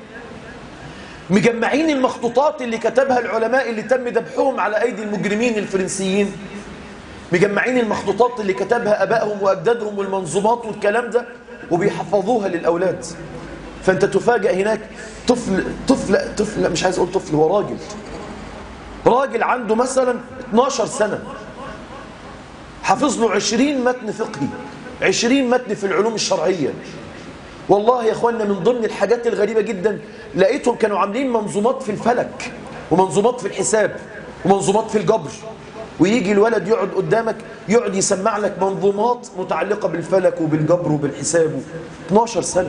مجمعين المخطوطات اللي كتبها العلماء اللي تم ذبحهم على أيدي المجرمين الفرنسيين، مجمعين المخطوطات اللي كتبها أبائهم وأجدادهم والمنظومات والكلام ده، وبيحفظوها للأولاد. فأنت تفاجأ هناك طفل مش عايز أقول طفل، هو راجل عنده مثلا 12 سنة حافظ له 20 متن فقهي، 20 متن في العلوم الشرعية. والله يا اخوانا من ضمن الحاجات الغريبة جدا لقيتهم كانوا عاملين منظومات في الفلك ومنظومات في الحساب ومنظومات في الجبر، ويجي الولد يقعد قدامك يقعد يسمع لك منظومات متعلقة بالفلك وبالجبر وبالحساب. 12 سنة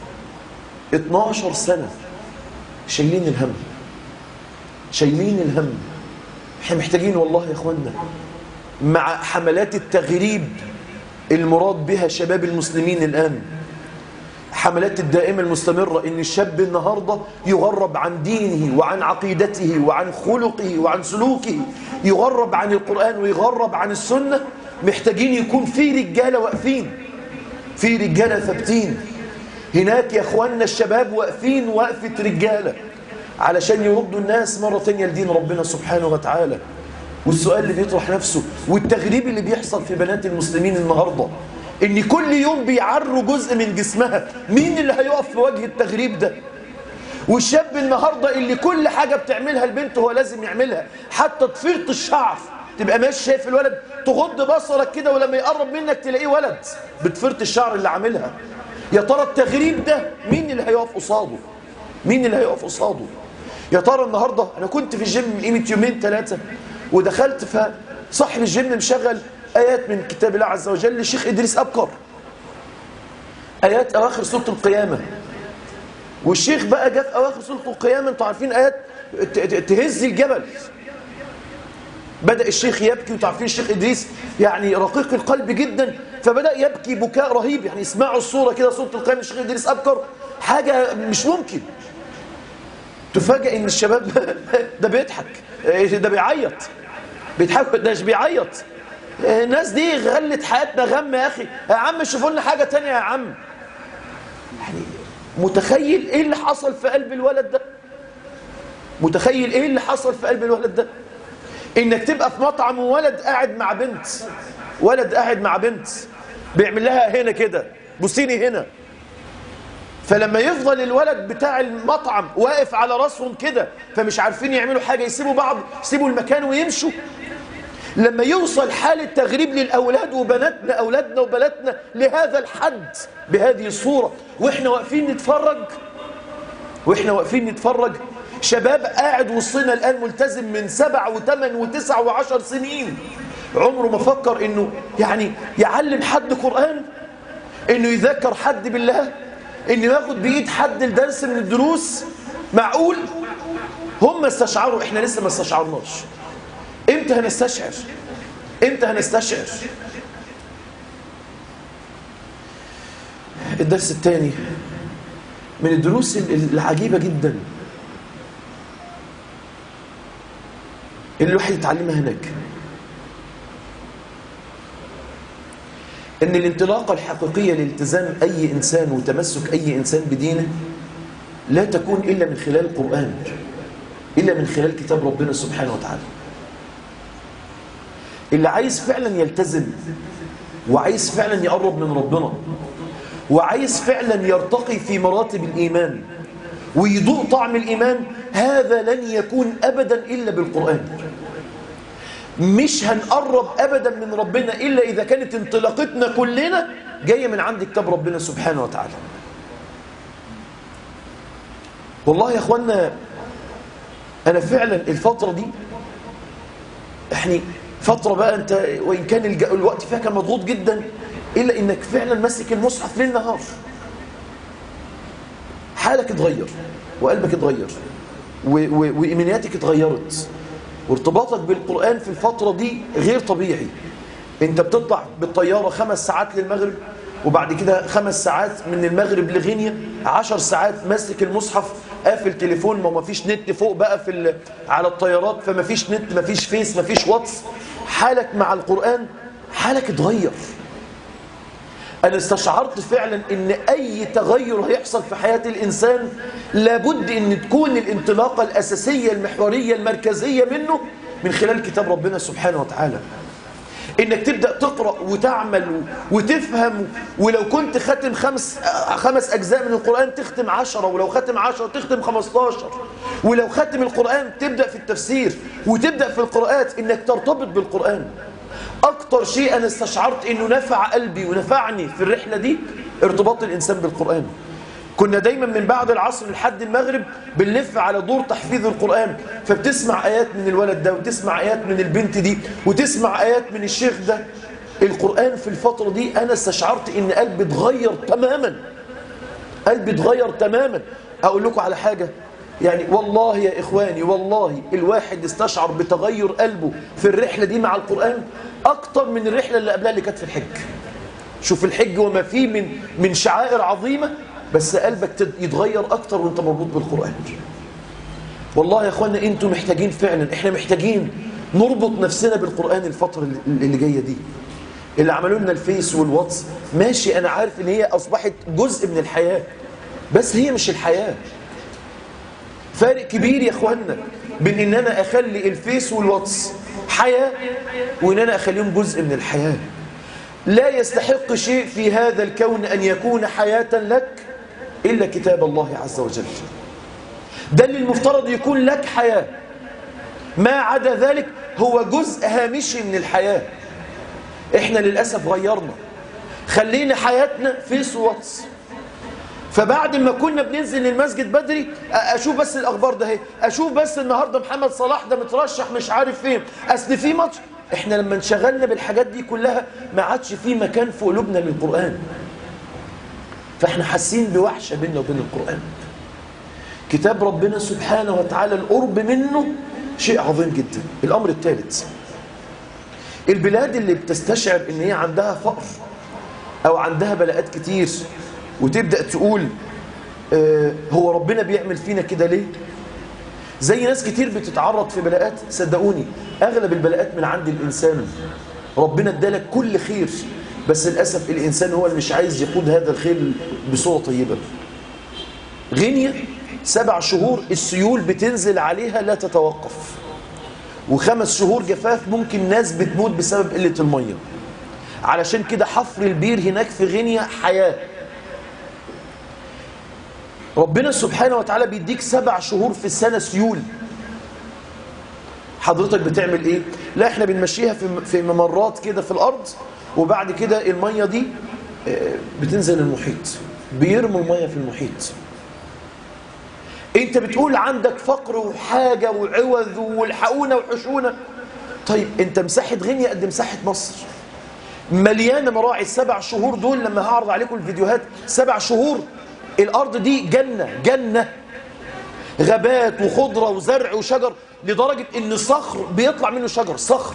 12 سنة شايلين الهم، شايلين الهم. احنا محتاجين والله يا اخوانا مع حملات التغريب المراد بها شباب المسلمين الآن، حملات الدائمة المستمرة، إن الشاب النهاردة يغرب عن دينه وعن عقيدته وعن خلقه وعن سلوكه، يغرب عن القرآن ويغرب عن السنة. محتاجين يكون في رجالة واقفين، في رجالة ثابتين هناك يا اخواننا. الشباب واقفين وقفة رجالة علشان يردوا الناس مرة تانية لدين ربنا سبحانه وتعالى. والسؤال اللي بيطرح نفسه والتغريب اللي بيحصل في بنات المسلمين النهاردة، ان كل يوم بيعروا جزء من جسمها، مين اللي هيقف في وجه التغريب ده؟ والشاب النهاردة اللي كل حاجة بتعملها البنت هو لازم يعملها، حتى ضفيرة الشعر تبقى ماشي شايف الولد تغض بصرك كده ولما يقرب منك تلاقيه ولد بضفيرة الشعر اللي عاملها. يا ترى التغريب ده مين اللي هيقف قصاده؟ مين اللي هيقف قصاده؟ يا ترى النهاردة أنا كنت في الجيم من قيمة 2-3 ودخلت، فصاحب الجيم مشغل آيات من كتاب الله عز وجل للشيخ إدريس أبكر، آيات أواخر سورة القيامة. والشيخ بقى جاء في أواخر سورة القيامة، أنتوا عارفين آيات تهز الجبل. بدأ الشيخ يبكي، وتعرفين الشيخ إدريس يعني رقيق القلب جدا، فبدأ يبكي بكاء رهيب. يعني اسمعوا الصورة كده، صورة القيامة الشيخ إدريس أبكر، حاجة مش ممكن. تفاجئ إن الشباب ده بيضحك، ده بيعيط، بيضحك، ده مش بيعيط. الناس دي غلت حياتنا غم يا أخي. يا عم شوفوا لنا حاجة تانية يا عم. يعني متخيل إيه اللي حصل في قلب الولد ده؟ متخيل إيه اللي حصل في قلب الولد ده؟ انك تبقى في مطعم وولد قاعد مع بنت، ولد قاعد مع بنت بيعمل لها هنا كده، بصيني هنا. فلما يفضل الولد بتاع المطعم واقف على راسهم كده فمش عارفين يعملوا حاجة، يسيبوا بعض، يسيبوا المكان ويمشوا. لما يوصل حالة تغريب للأولاد وبناتنا، أولادنا وبناتنا لهذا الحد بهذه الصورة، وإحنا واقفين نتفرج، شباب قاعد وسطنا الآن ملتزم من 7 و8 و9 و10 سنين، عمره ما فكر إنه يعني يعلم حد قرآن، إنه يذكر حد بالله، إنه ياخد بإيد حد الدرس من الدروس. معقول؟ هم استشعروا، إحنا لسه ما استشعرناش. إمتى هنستشعر؟ إمتى هنستشعر؟ الدرس الثاني من الدروس العجيبة جدا اللي الواحد يتعلمها هناك، إن الانطلاقة الحقيقية لالتزام أي إنسان وتمسك أي إنسان بدينه لا تكون إلا من خلال القرآن، إلا من خلال كتاب ربنا سبحانه وتعالى. اللي عايز فعلا يلتزم وعايز فعلا يقرب من ربنا وعايز فعلا يرتقي في مراتب الإيمان ويذوق طعم الإيمان، هذا لن يكون أبدا إلا بالقرآن. مش هنقرب أبدا من ربنا إلا إذا كانت انطلاقتنا كلنا جاية من عند كتاب ربنا سبحانه وتعالى. والله يا أخوانا أنا فعلا الفترة دي يعني فترة بقى أنت وإن كان الوقت فيها كان مضغوط جدا إلا إنك فعلا مسك المصحف ليل نهار، حالك اتغير وقلبك اتغير وإيمانياتك اتغيرت، وارتباطك بالقرآن في الفترة دي غير طبيعي. انت بتطلع بالطيارة 5 ساعات للمغرب، وبعد كده 5 ساعات من المغرب لغينيا، 10 ساعات ماسك المصحف قافل تليفون، ما فيش نت فوق بقى على الطيارات، فما فيش نت، ما فيش فيس، ما فيش واتس. حالك مع القرآن حالك اتغير. أنا استشعرت فعلا إن أي تغير هيحصل في حياة الإنسان لابد إن تكون الانطلاقة الأساسية المحورية المركزية منه من خلال كتاب ربنا سبحانه وتعالى. إنك تبدأ تقرأ وتعمل وتفهم، ولو كنت ختم 5 أجزاء من القرآن تختم 10، ولو ختم 10 تختم 15، ولو ختم القرآن تبدأ في التفسير وتبدأ في القراءات، إنك ترتبط بالقرآن. أكتر شيء أنا استشعرت إنه نفع قلبي ونفعني في الرحلة دي ارتباط الإنسان بالقرآن. كنا دايما من بعد العصر لحد المغرب بنلف على دور تحفيظ القرآن، فبتسمع آيات من الولد ده وتسمع آيات من البنت دي وتسمع آيات من الشيخ ده. القرآن في الفترة دي أنا استشعرت إن قلبي اتغير تماما، قلبي اتغير تماما. أقول لكم على حاجة، يعني والله يا إخواني، والله الواحد استشعر بتغير قلبه في الرحلة دي مع القرآن أكتر من الرحلة اللي قبلها اللي كانت في الحج. شوف الحج وما فيه من شعائر عظيمة، بس قلبك يتغير أكتر وانت مربوط بالقرآن. والله يا إخواننا أنتم محتاجين فعلا، إحنا محتاجين نربط نفسنا بالقرآن الفترة اللي جاية دي. اللي عملوا لنا الفيس والواتس ماشي، أنا عارف إن هي أصبحت جزء من الحياة، بس هي مش الحياة. فارق كبير يا إخواننا بين إن أنا أخلي الفيس والواتس حياة وإن أنا أخليهم جزء من الحياة. لا يستحق شيء في هذا الكون أن يكون حياة لك إلا كتاب الله عز وجل. ده اللي المفترض يكون لك حياة، ما عدا ذلك هو جزء هامشي من الحياة. إحنا للأسف غيرنا، خلينا حياتنا فيس وواتس. فبعد ما كنا بننزل المسجد بدري اشوف بس الاخبار ده اهي، اشوف بس النهارده محمد صلاح ده مترشح مش عارف فين، اصل في ماتش. احنا لما انشغلنا بالحاجات دي كلها ما عادش في مكان في قلوبنا للقرآن، فاحنا حاسين بوحشه بيننا وبين القرآن. كتاب ربنا سبحانه وتعالى القرب منه شيء عظيم جدا. الامر الثالث، البلاد اللي بتستشعر ان هي عندها فقر او عندها بلاءات كتير وتبدأ تقول هو ربنا بيعمل فينا كده ليه؟ زي ناس كتير بتتعرض في بلاءات، صدقوني أغلب البلاءات من عند الإنسان. ربنا ادالك كل خير، بس للأسف الإنسان هو اللي مش عايز يقود هذا الخير بصورة طيبة. غينيا 7 شهور السيول بتنزل عليها لا تتوقف، و5 شهور جفاف ممكن ناس بتموت بسبب قلة المية. علشان كده حفر البير هناك في غينيا حياة. ربنا سبحانه وتعالى بيديك 7 شهور في السنة سيول. حضرتك بتعمل ايه؟ لا احنا بنمشيها في ممرات كده في الارض، وبعد كده المية دي بتنزل المحيط، بيرموا المية في المحيط. انت بتقول عندك فقر وحاجة وعوذ والحقونا وحشونا. طيب انت مساحة غينيا قد مساحة مصر، مليانة مراعي. 7 شهور دول لما هعرض عليكم الفيديوهات، 7 شهور الارض دي جنة، جنة غابات وخضرة وزرع وشجر، لدرجة ان صخر بيطلع منه شجر، صخر.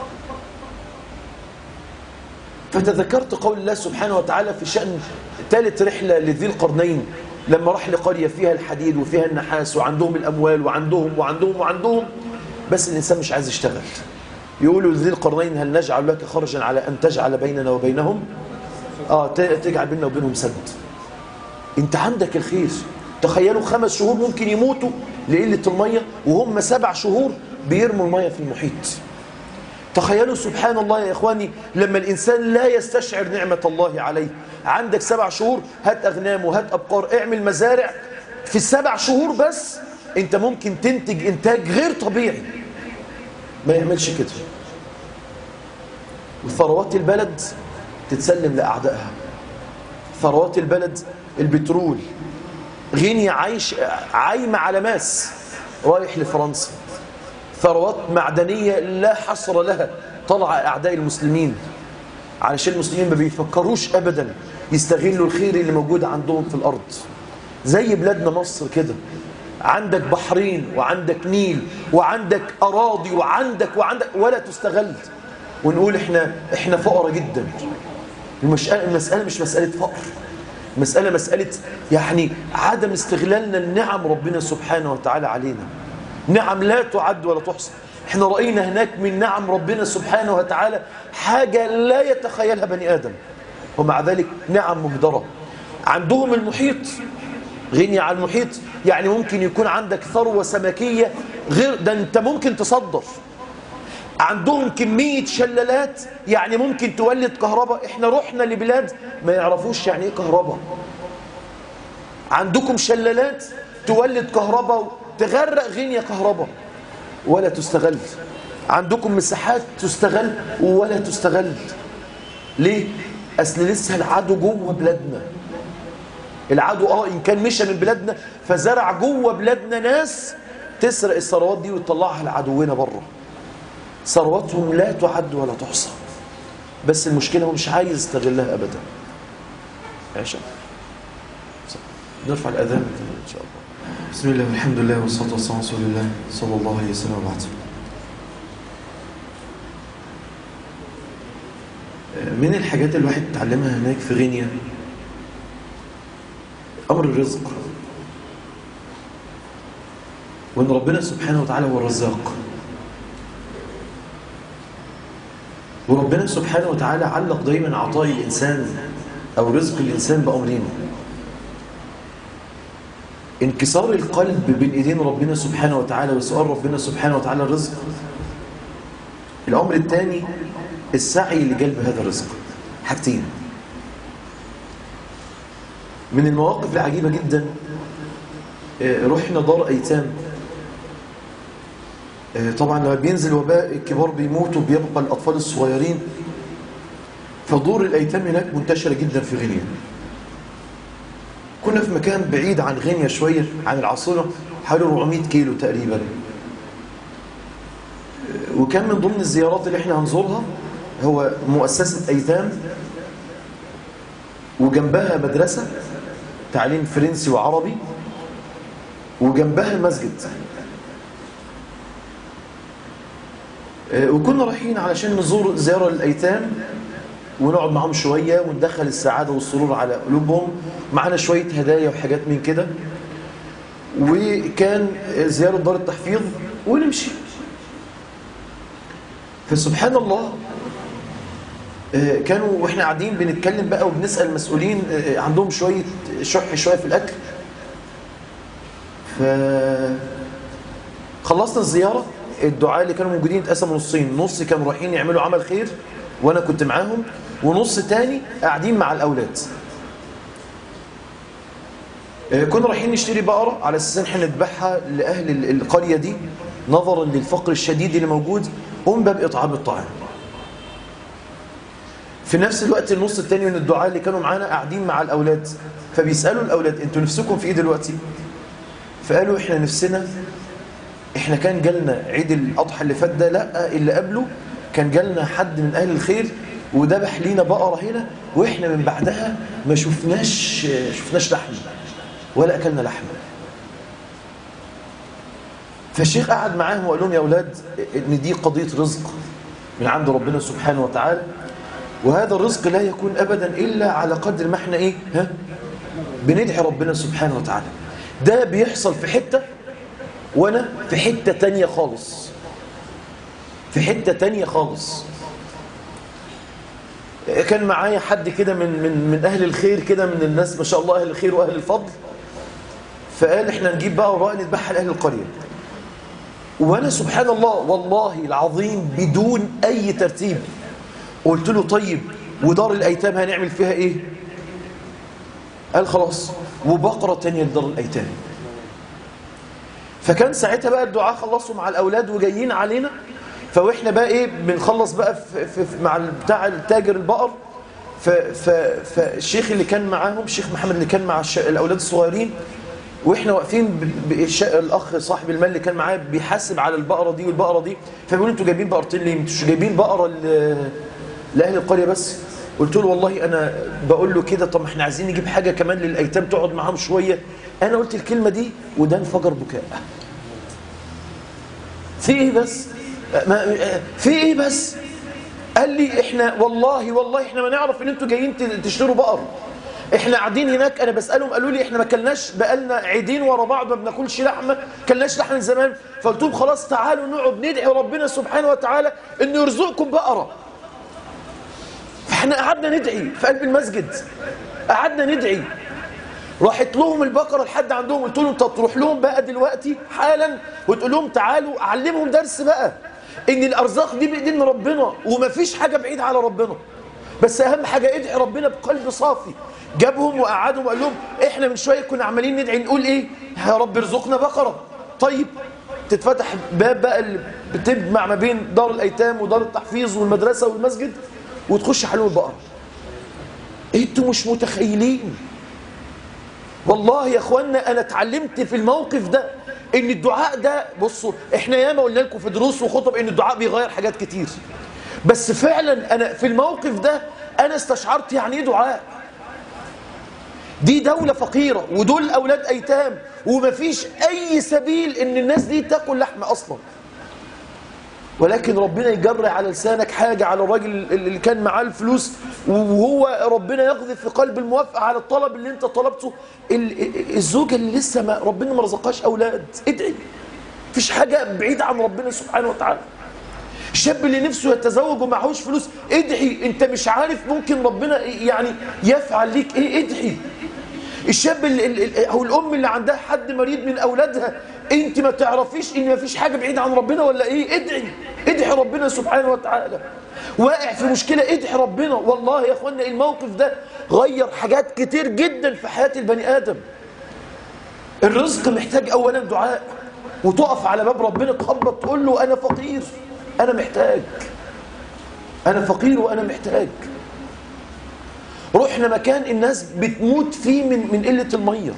فتذكرت قول الله سبحانه وتعالى في شأن ثالث رحلة لذي القرنين، لما راح لقرية فيها الحديد وفيها النحاس وعندهم الأموال وعندهم، بس الإنسان مش عايز يشتغل. يقولوا لذي القرنين هل نجعل لك خرجا على أن تجعل بيننا وبينهم تجعل بيننا وبينهم سد. انت عندك الخير. تخيلوا 5 شهور ممكن يموتوا لقلة المية، وهم 7 شهور بيرموا المية في المحيط. تخيلوا سبحان الله يا إخواني، لما الإنسان لا يستشعر نعمة الله عليه. عندك 7 شهور، هات أغنام وهات أبقار، اعمل مزارع. في ال7 شهور بس انت ممكن تنتج إنتاج غير طبيعي. ما يعملش كده. وثروات البلد تتسلم لأعدائها. ثروات البلد البترول. غينيا عايمة على ماس رايح لفرنسا. ثروات معدنية لا حصر لها طلع أعداء المسلمين، علشان المسلمين ما بيفكروش أبدا يستغلوا الخير اللي موجود عندهم في الأرض. زي بلادنا مصر كده، عندك بحرين وعندك نيل وعندك أراضي وعندك ولا تستغل، ونقول احنا فقراء جدا. المسألة مش مسألة فقر، مسألة يعني عدم استغلالنا لنعم ربنا سبحانه وتعالى علينا. نعم لا تعد ولا تحصى. احنا رأينا هناك من نعم ربنا سبحانه وتعالى حاجة لا يتخيلها بني آدم، ومع ذلك نعم مهدرة. عندهم المحيط، غينيا على المحيط، يعني ممكن يكون عندك ثروة سمكية غير ده، انت ممكن تصدر. عندهم كمية شلالات، يعني ممكن تولد كهرباء. احنا رحنا لبلاد ما يعرفوش يعني ايه كهرباء. عندكم شلالات تولد كهرباء، تغرق غينيا كهرباء ولا تستغل. عندكم مساحات تستغل ولا تستغل. ليه؟ أصل لسه العدو جوه بلادنا. العدو إن كان مشى من بلادنا فزرع جوه بلادنا ناس تسرق الثروات دي وتطلعها لعدونا بره. ثرواتهم لا تعد ولا تحصى، بس المشكلة هو مش عايز يستغلها أبدا. عشان نرفع الأذان إن شاء الله. بسم الله والحمد لله والصلاة والسلام على رسول الله صلى الله عليه وسلم. وبعد، من الحاجات اللي الواحد اتعلمها هناك في غينيا أمر الرزق، وأن ربنا سبحانه وتعالى هو الرزاق. وربنا سبحانه وتعالى علق دايما عطاء الإنسان أو رزق الإنسان بأمرين: انكسار القلب بين ايدين ربنا سبحانه وتعالى وسؤال ربنا سبحانه وتعالى الرزق. الأمر الثاني السعي لجلب هذا الرزق. حاجتين. من المواقف العجيبة جدا، رحنا دار أيتام. طبعا لما بينزل وباء الكبار بيموتوا بيبقى الأطفال الصغيرين، فدور الأيتام هناك منتشرة جدا في غينيا. كنا في مكان بعيد عن غينيا شوية، عن العاصمة، حوالي 400 كيلو تقريبا. وكان من ضمن الزيارات اللي احنا هنزورها هو مؤسسة أيتام، وجنبها مدرسة تعليم فرنسي وعربي، وجنبها مسجد. وكنا رايحين علشان نزور زيارة للأيتام ونقعد معهم شوية وندخل السعادة والسرور على قلوبهم. معنا شوية هدايا وحاجات من كده، وكان زيارة دار التحفيظ ونمشي. فسبحان الله كانوا واحنا قاعدين بنتكلم بقى وبنسأل المسؤولين، عندهم شوية شح شوية في الأكل. فخلصنا الزيارة الدعاء اللي كانوا موجودين اتقسموا نصين، نص كانوا رايحين يعملوا عمل خير وانا كنت معاهم، ونص تاني قاعدين مع الاولاد. كنا رايحين نشتري بقرة على اساس ان احنا نذبحها لاهل القرية دي نظرا للفقر الشديد اللي موجود، قم باب اطعام الطعام. في نفس الوقت النص التاني من الدعاء اللي كانوا معانا قاعدين مع الاولاد، فبيسالوا الاولاد انتوا نفسكم في ايه دلوقتي؟ فقالوا احنا نفسنا، احنا كان جالنا عيد الاضحى اللي فات ده، لا اللي قبله كان جالنا حد من اهل الخير وذبح لينا بقره هنا، واحنا من بعدها ما شفناش لحم ولا اكلنا لحم. فالشيخ قعد معاهم وقال لهم يا اولاد ان دي قضيه رزق من عند ربنا سبحانه وتعالى، وهذا الرزق لا يكون ابدا الا على قدر ما احنا ايه بندعي ربنا سبحانه وتعالى. ده بيحصل في حته وانا في حته تانية خالص، في حته تانية خالص. كان معايا حد كده من اهل الخير كده، من الناس ما شاء الله اهل الخير واهل الفضل، فقال احنا نجيب بقى وراء نذبحها لاهل القريه. وانا سبحان الله والله العظيم بدون اي ترتيب قلت له طيب ودار الايتام هنعمل فيها ايه؟ قال خلاص وبقره تانية لدار الايتام. فكان ساعتها بقى الدعاء خلصوا مع الاولاد وجايين علينا، فاحنا بقى ايه بنخلص بقى مع بتاع التاجر البقر. فالشيخ اللي كان معاهم، الشيخ محمد اللي كان مع الاولاد الصغيرين، واحنا واقفين الاخ صاحب المال اللي كان معايا بيحاسب على البقره دي والبقره دي، فبيقول انتوا جايبين بقرتين ليه؟ انتوا جايبين بقره لاهل القريه بس؟ قلت له والله انا بقول له كده، طب احنا عايزين نجيب حاجه كمان للايتام تقعد معاهم شويه. انا قلت الكلمه دي وده انفجر بكاء. في ايه بس؟ في ايه بس؟ قال لي احنا والله احنا ما نعرف ان انتوا جايين تشتروا بقر. احنا قاعدين هناك انا بسالهم قالوا لي احنا ما كلناش بقالنا عيدين ورا بعض ما بناكلش لحمه، كلناش لحمه من زمان. فقلت لهم خلاص تعالوا نقعد ندعي ربنا سبحانه وتعالى انه يرزقكم بقره. فاحنا قعدنا ندعي في قلب المسجد، قعدنا ندعي. راحت لهم البقره لحد عندهم، قلت لهم طب تروح لهم بقى دلوقتي حالا وتقول لهم تعالوا اعلمهم درس بقى ان الارزاق دي بايدين ربنا ومفيش حاجه بعيده على ربنا، بس اهم حاجه ادعي ربنا بقلب صافي. جابهم وقعدهم وقال لهم احنا من شويه كنا عمالين ندعي نقول ايه؟ يا رب ارزقنا بقره. طيب تتفتح باب بقى اللي بتجمع ما بين دار الايتام ودار التحفيظ والمدرسه والمسجد وتخش حلو البقره. انتوا مش متخيلين والله يا اخوانا انا اتعلمت في الموقف ده ان الدعاء ده، بصوا احنا ياما قلنا لكم في دروس وخطب ان الدعاء بيغير حاجات كتير، بس فعلا انا في الموقف ده انا استشعرت يعني ايه دعاء. دي دولة فقيرة ودول اولاد ايتام ومفيش اي سبيل ان الناس دي تاكل لحم اصلا، ولكن ربنا يجري على لسانك حاجة على الراجل اللي كان معاه الفلوس، وهو ربنا يقذف في قلب الموافقة على الطلب اللي انت طلبته. الزوجة اللي لسه ما ربنا ما رزقهاش اولاد، ادعي، مفيش حاجة بعيدة عن ربنا سبحانه وتعالى. الشاب اللي نفسه يتزوج ومعهوش فلوس، ادعي، انت مش عارف ممكن ربنا يعني يفعل ليك ايه، ادعي. الشاب او الام اللي عندها حد مريض من اولادها، انت ما تعرفيش ان مفيش حاجه بعيده عن ربنا ولا ايه، ادعي ربنا سبحانه وتعالى. واقع في مشكله، ادعي ربنا. والله يا اخوانا الموقف ده غير حاجات كتير جدا في حياه البني ادم. الرزق محتاج اولا دعاء، وتقف على باب ربنا تخبط تقول له انا فقير، انا محتاج، انا فقير وانا محتاج. رحنا مكان الناس بتموت فيه من قله الميه،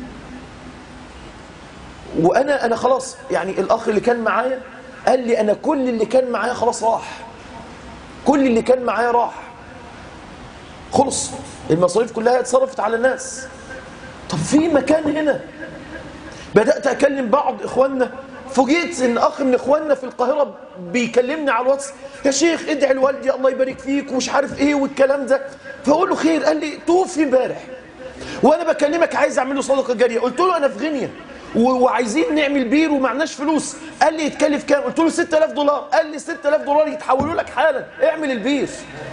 وانا خلاص يعني الاخ اللي كان معايا قال لي انا كل اللي كان معايا خلاص راح، كل اللي كان معايا راح خلص، المصاريف كلها اتصرفت على الناس. طب في مكان هنا. بدأت أكلم بعض إخواننا، فوجئت إن أخ من إخواننا في القاهرة بيكلمني على الواتس، يا شيخ ادعي لوالدي الله يبارك فيك ومش عارف إيه والكلام ده. فأقول له خير، قال لي توفي امبارح وأنا بكلمك عايز أعمل له صدقة جارية. قلت له أنا في غينيا وعايزين نعمل بير ومعناش فلوس. قال لي يتكلف كام؟ قلت له 6000 دولار. قال لي 6000 دولار يتحولوا لك حالا، اعمل البير.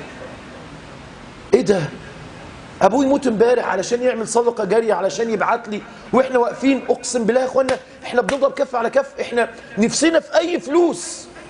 إيه ده؟ ابوي يموت امبارح علشان يعمل صدقه جاريه علشان يبعت لي، واحنا واقفين اقسم بالله يا اخوانا احنا بنضرب كف على كف، احنا نفسنا في اي فلوس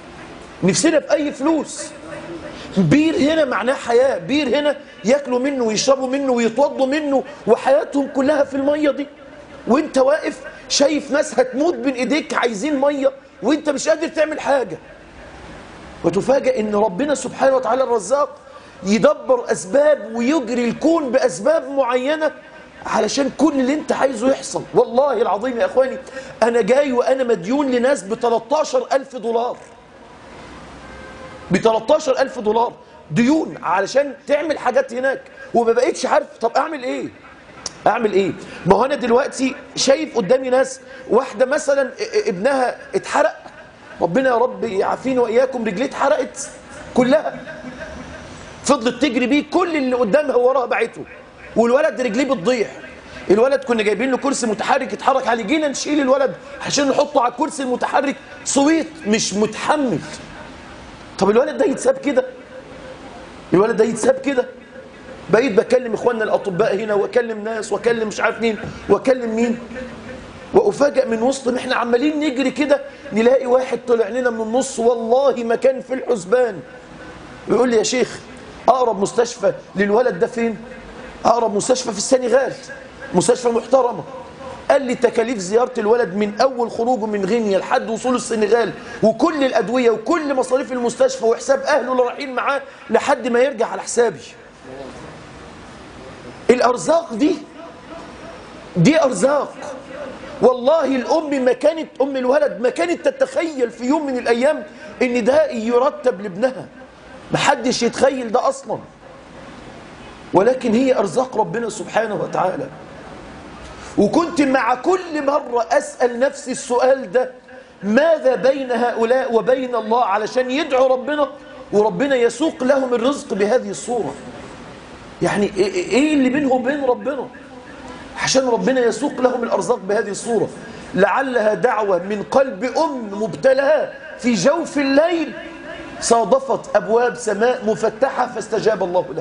نفسنا في أي فلوس. بير هنا معناه حياة، بير هنا ياكلوا منه ويشربوا منه ويتوضوا منه وحياتهم كلها في المية دي، وانت واقف شايف ناس هتموت بين ايديك عايزين مية وانت مش قادر تعمل حاجة. وتفاجأ ان ربنا سبحانه وتعالى الرزاق يدبر أسباب ويجري الكون بأسباب معينة علشان كل اللي انت عايزه يحصل. والله العظيم يا اخواني انا جاي وانا مديون لناس ب13,000 دولار، ب13,000 دولار ديون علشان تعمل حاجات هناك، وما بقيتش عارف طب اعمل ايه. اعمل ايه؟ ما هو انا دلوقتي شايف قدامي ناس، واحده مثلا ابنها اتحرق، ربنا يا رب يعافينا واياكم، رجليه اتحرقت كلها، فضلت تجري بيه كل اللي قدامها وراها بعته، والولد رجليه بتضيع. الولد كنا جايبين له كرسي متحرك يتحرك عليه، جينا نشيل الولد عشان نحطه على الكرسي المتحرك صويت مش متحمل. طب الولد ده يتساب كده؟ الولد ده يتساب كده؟ بقيت بكلم اخواننا الاطباء هنا واكلم ناس واكلم مش عارف مين واكلم مين، وافاجئ من وسط ما احنا عمالين نجري كده نلاقي واحد طلع لنا من النص والله ما كان في الحسبان، بيقول لي يا شيخ اقرب مستشفى للولد ده فين؟ اقرب مستشفى في السنغال، مستشفى محترمه. قال لي تكاليف زياره الولد من اول خروجه من غينيا لحد وصوله السنغال وكل الادويه وكل مصاريف المستشفى وحساب اهله اللي رايحين معاه لحد ما يرجع على حسابي. الارزاق دي ارزاق. والله الام ما كانت، ام الولد ما كانت تتخيل في يوم من الايام ان ده يرتب لابنها، محدش يتخيل ده اصلا، ولكن هي ارزاق ربنا سبحانه وتعالى. وكنت مع كل مرة أسأل نفسي السؤال ده، ماذا بين هؤلاء وبين الله علشان يدعوا ربنا وربنا يسوق لهم الرزق بهذه الصورة. يعني إيه اللي بينهم وبين ربنا عشان ربنا يسوق لهم الأرزاق بهذه الصورة؟ لعلها دعوة من قلب أم مبتلاه في جوف الليل صادفت أبواب سماء مفتحة فاستجاب الله لها.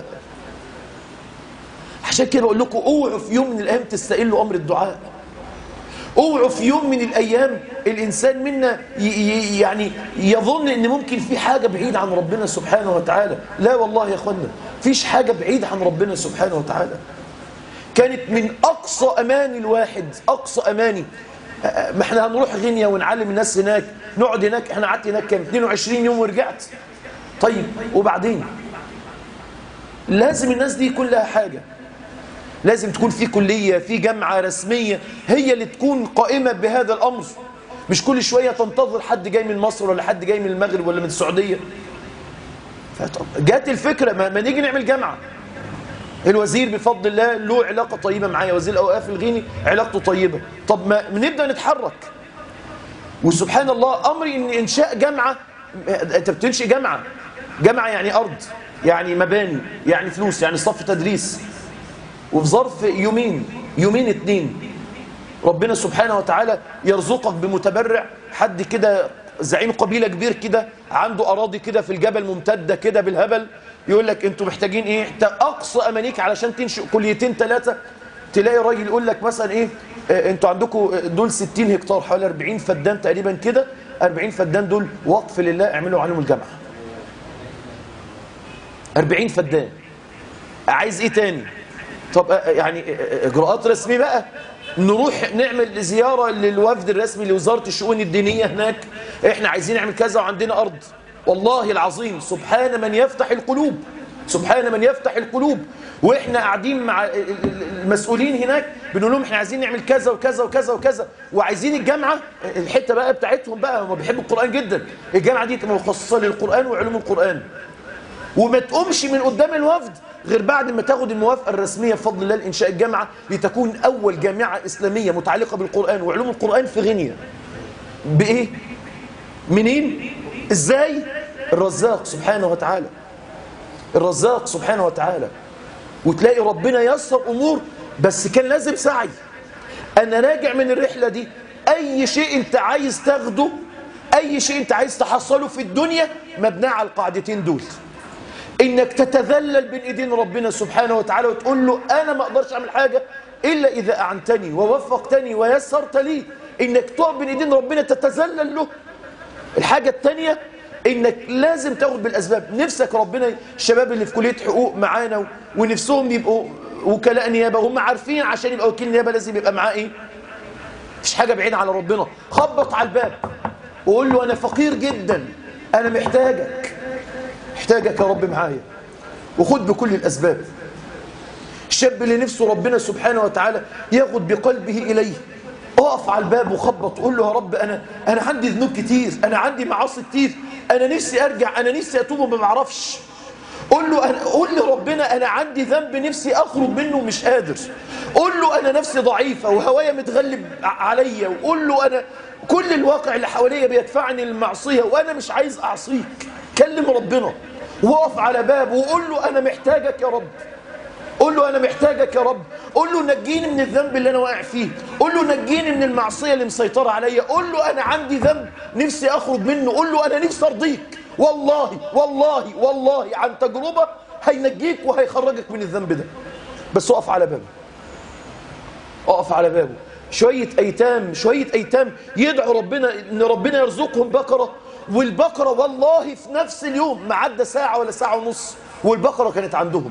عشان كده بقول لكم اوعوا في يوم من الايام تستقلوا امر الدعاء. اوعوا في يوم من الايام الانسان منا يعني يظن ان ممكن في حاجه بعيده عن ربنا سبحانه وتعالى. لا والله يا اخوانا فيش حاجه بعيده عن ربنا سبحانه وتعالى. كانت من اقصى اماني الواحد، اقصى اماني، ما احنا هنروح غينيا ونعلم الناس هناك، نقعد هناك، احنا قعدت هناك كام 22 يوم ورجعت. طيب وبعدين لازم الناس دي يكون لها حاجه، لازم تكون في كلية، في جامعة رسمية هي اللي تكون قائمة بهذا الأمر، مش كل شوية تنتظر حد جاي من مصر ولا حد جاي من المغرب ولا من السعودية. جات الفكرة ما نيجي نعمل جامعة. الوزير بفضل الله له علاقة طيبة معايا، وزير الأوقاف الغيني علاقته طيبة. طب ما نبدأ نتحرك. وسبحان الله أمري إن إنشاء جامعة، أنت بتنشئ جامعة، جامعة يعني أرض، يعني مباني، يعني فلوس، يعني صف تدريس، وفي ظرف يومين اتنين ربنا سبحانه وتعالى يرزقك بمتبرع، حد كده زعيم قبيلة كبير كده عنده أراضي كده في الجبل ممتدة كده بالهبل، يقول لك انتوا محتاجين ايه؟ انت أقصى أمانيك علشان تنشئ كليتين 3، تلاقي راجل يقول لك مثلا ايه، انتوا عندكم دول 60 هكتار حوالي 40 فدان تقريبا كده، 40 فدان دول وقف لله اعملوا عليهم الجامعة. 40 فدان عايز ايه تاني؟ طب يعني اجراءات رسميه بقى، نروح نعمل زياره للوفد الرسمي لوزاره الشؤون الدينيه هناك، احنا عايزين نعمل كذا وعندنا ارض. والله العظيم سبحان من يفتح القلوب، سبحان من يفتح القلوب. واحنا قاعدين مع المسؤولين هناك بنقول لهم احنا عايزين نعمل كذا وكذا وكذا وكذا، وعايزين الجامعه الحته بقى بتاعتهم بقى، هم بيحبوا القران جدا، الجامعه دي تبقى مخصصه للقران وعلوم القران، وما تقومش من قدام الوفد غير بعد ما تاخد الموافقة الرسمية بفضل الله لإنشاء الجامعة، لتكون أول جامعة إسلامية متعلقة بالقرآن وعلوم القرآن في غينيا. بإيه؟ منين؟ إزاي؟ الرزاق سبحانه وتعالى، الرزاق سبحانه وتعالى. وتلاقي ربنا يسر أمور، بس كان لازم سعي. أنا راجع من الرحلة دي، أي شيء أنت عايز تاخده، أي شيء أنت عايز تحصله في الدنيا مبنى على القاعدتين دول، إنك تتذلل بين إيدين ربنا سبحانه وتعالى وتقول له أنا ما أقدرش أعمل حاجة إلا إذا أعنتني ووفقتني ويسرت لي، إنك تقف بين إيدين ربنا تتذلل له. الحاجة الثانية انك لازم تاخد بالاسباب. نفسك ربنا الشباب اللي في كليه حقوق معانا ونفسهم يبقوا وكلاء نيابه، هم عارفين عشان يبقى وكيل نيابه لازم يبقى معاه ايه؟ مفيش حاجه بعيده على ربنا. خبط على الباب وقول له انا فقير جدا، انا محتاجك يا رب معايا، وخد بكل الاسباب. الشاب اللي نفسه ربنا سبحانه وتعالى ياخد بقلبه اليه، اقف على الباب وخبط، قول له يا رب انا عندي ذنوب كتير، انا عندي معاصي كتير، انا نفسي ارجع، انا نفسي اتوب وما بعرفش. قول له ربنا انا عندي ذنب نفسي اخرج منه ومش قادر. قول له انا نفسي ضعيفه وهوايا متغلب عليا، وقول له انا كل الواقع اللي حواليا بيدفعني للمعصيه وانا مش عايز اعصيك. كلم ربنا وقف على باب وقول له انا محتاجك يا رب. قول له انا محتاجك يا رب. قول له نجيني من الذنب اللي انا واقع فيه. قول له نجيني من المعصيه اللي مسيطره عليا. قول له انا عندي ذنب نفسي اخرج منه. قول له انا نفسي ارضيك. والله عن تجربه هينجيك وهيخرجك من الذنب ده. بس اقف على بابه. شويه ايتام يدعوا ربنا ان ربنا يرزقهم بقره، والبقره والله في نفس اليوم ما عدى ساعه ولا ساعه ونص والبقره كانت عندهم.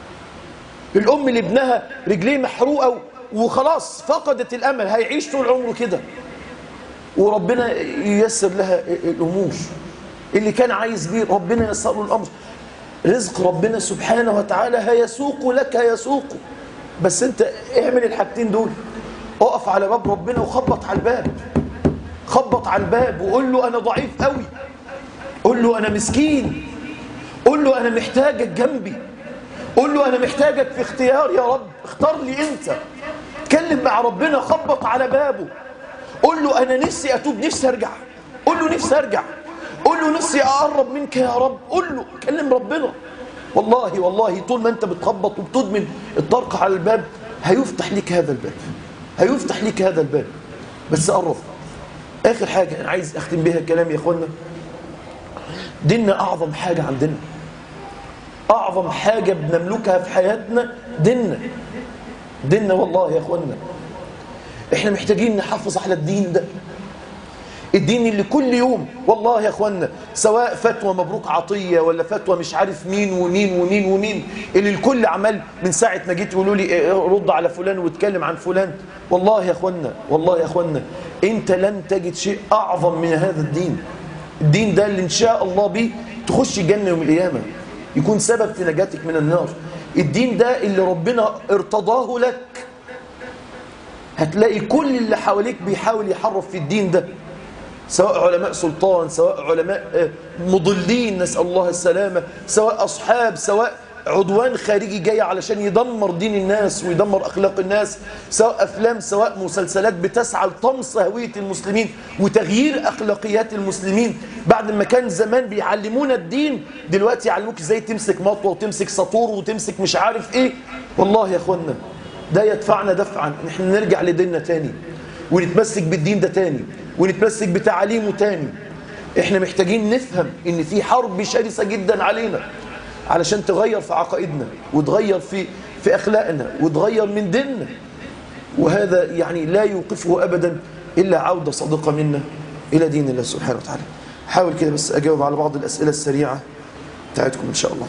الام اللي ابنها رجليه محروقه وخلاص فقدت الامل، هيعيش طول عمره كده، وربنا ييسر لها الامور. اللي كان عايز بيه ربنا ييسر له الامر. رزق ربنا سبحانه وتعالى هيسوق لك. بس انت اعمل الحاجتين دول. اقف على باب ربنا وخبط على الباب وقول له انا ضعيف قوي. قول له انا مسكين. قول له انا محتاجك جنبي. قول له انا محتاجك في اختيار يا رب، اختار لي انت. اتكلم مع ربنا، خبط على بابه. قول له انا نفسي اتوب، نفسي ارجع. قول له نفسي اقرب منك يا رب. قول له كلم ربنا. والله طول ما انت بتخبط وبتدمن الطرق على الباب هيفتح ليك هذا الباب. بس قرب. اخر حاجه انا عايز اختم بها الكلام يا اخوانا. ديننا اعظم حاجه عندنا، اعظم حاجه بنملكها في حياتنا ديننا والله يا اخوانا. احنا محتاجين نحافظ على الدين ده، الدين اللي كل يوم والله يا اخوانا، سواء فتوى مبروك عطيه ولا فتوى مش عارف مين ومين اللي الكل عمال من ساعه ما جيت يقولوا لي رد على فلان واتكلم عن فلان. والله يا اخوانا انت لن تجد شيء اعظم من هذا الدين ده اللي ان شاء الله بيه تخش الجنه يوم القيامه، يكون سبب في نجاتك من النار. الدين ده اللي ربنا ارتضاه لك. هتلاقي كل اللي حواليك بيحاول يحرف في الدين ده، سواء علماء سلطان، سواء علماء مضلين نسأل الله السلامة، سواء أصحاب، سواء عدوان خارجي جاي علشان يدمر دين الناس ويدمر أخلاق الناس، سواء أفلام، سواء مسلسلات بتسعى لطمس هوية المسلمين وتغيير أخلاقيات المسلمين. بعد ما كان زمان بيعلمونا الدين، دلوقتي يعلموك ازاي تمسك مطوة وتمسك سطور وتمسك مش عارف ايه. والله يا اخوانا ده يدفعنا دفعا ان احنا نرجع لديننا تاني ونتمسك بالدين ده تاني ونتمسك بتعاليمه تاني. احنا محتاجين نفهم ان في حرب شرسة جدا علينا علشان تغير في عقائدنا وتغير في اخلاقنا وتغير من ديننا، وهذا يعني لا يوقفه ابدا الا عودة صادقة منا الى دين الله سبحانه وتعالى. حاول كده بس اجاوب على بعض الاسئلة السريعة بتاعتكم ان شاء الله.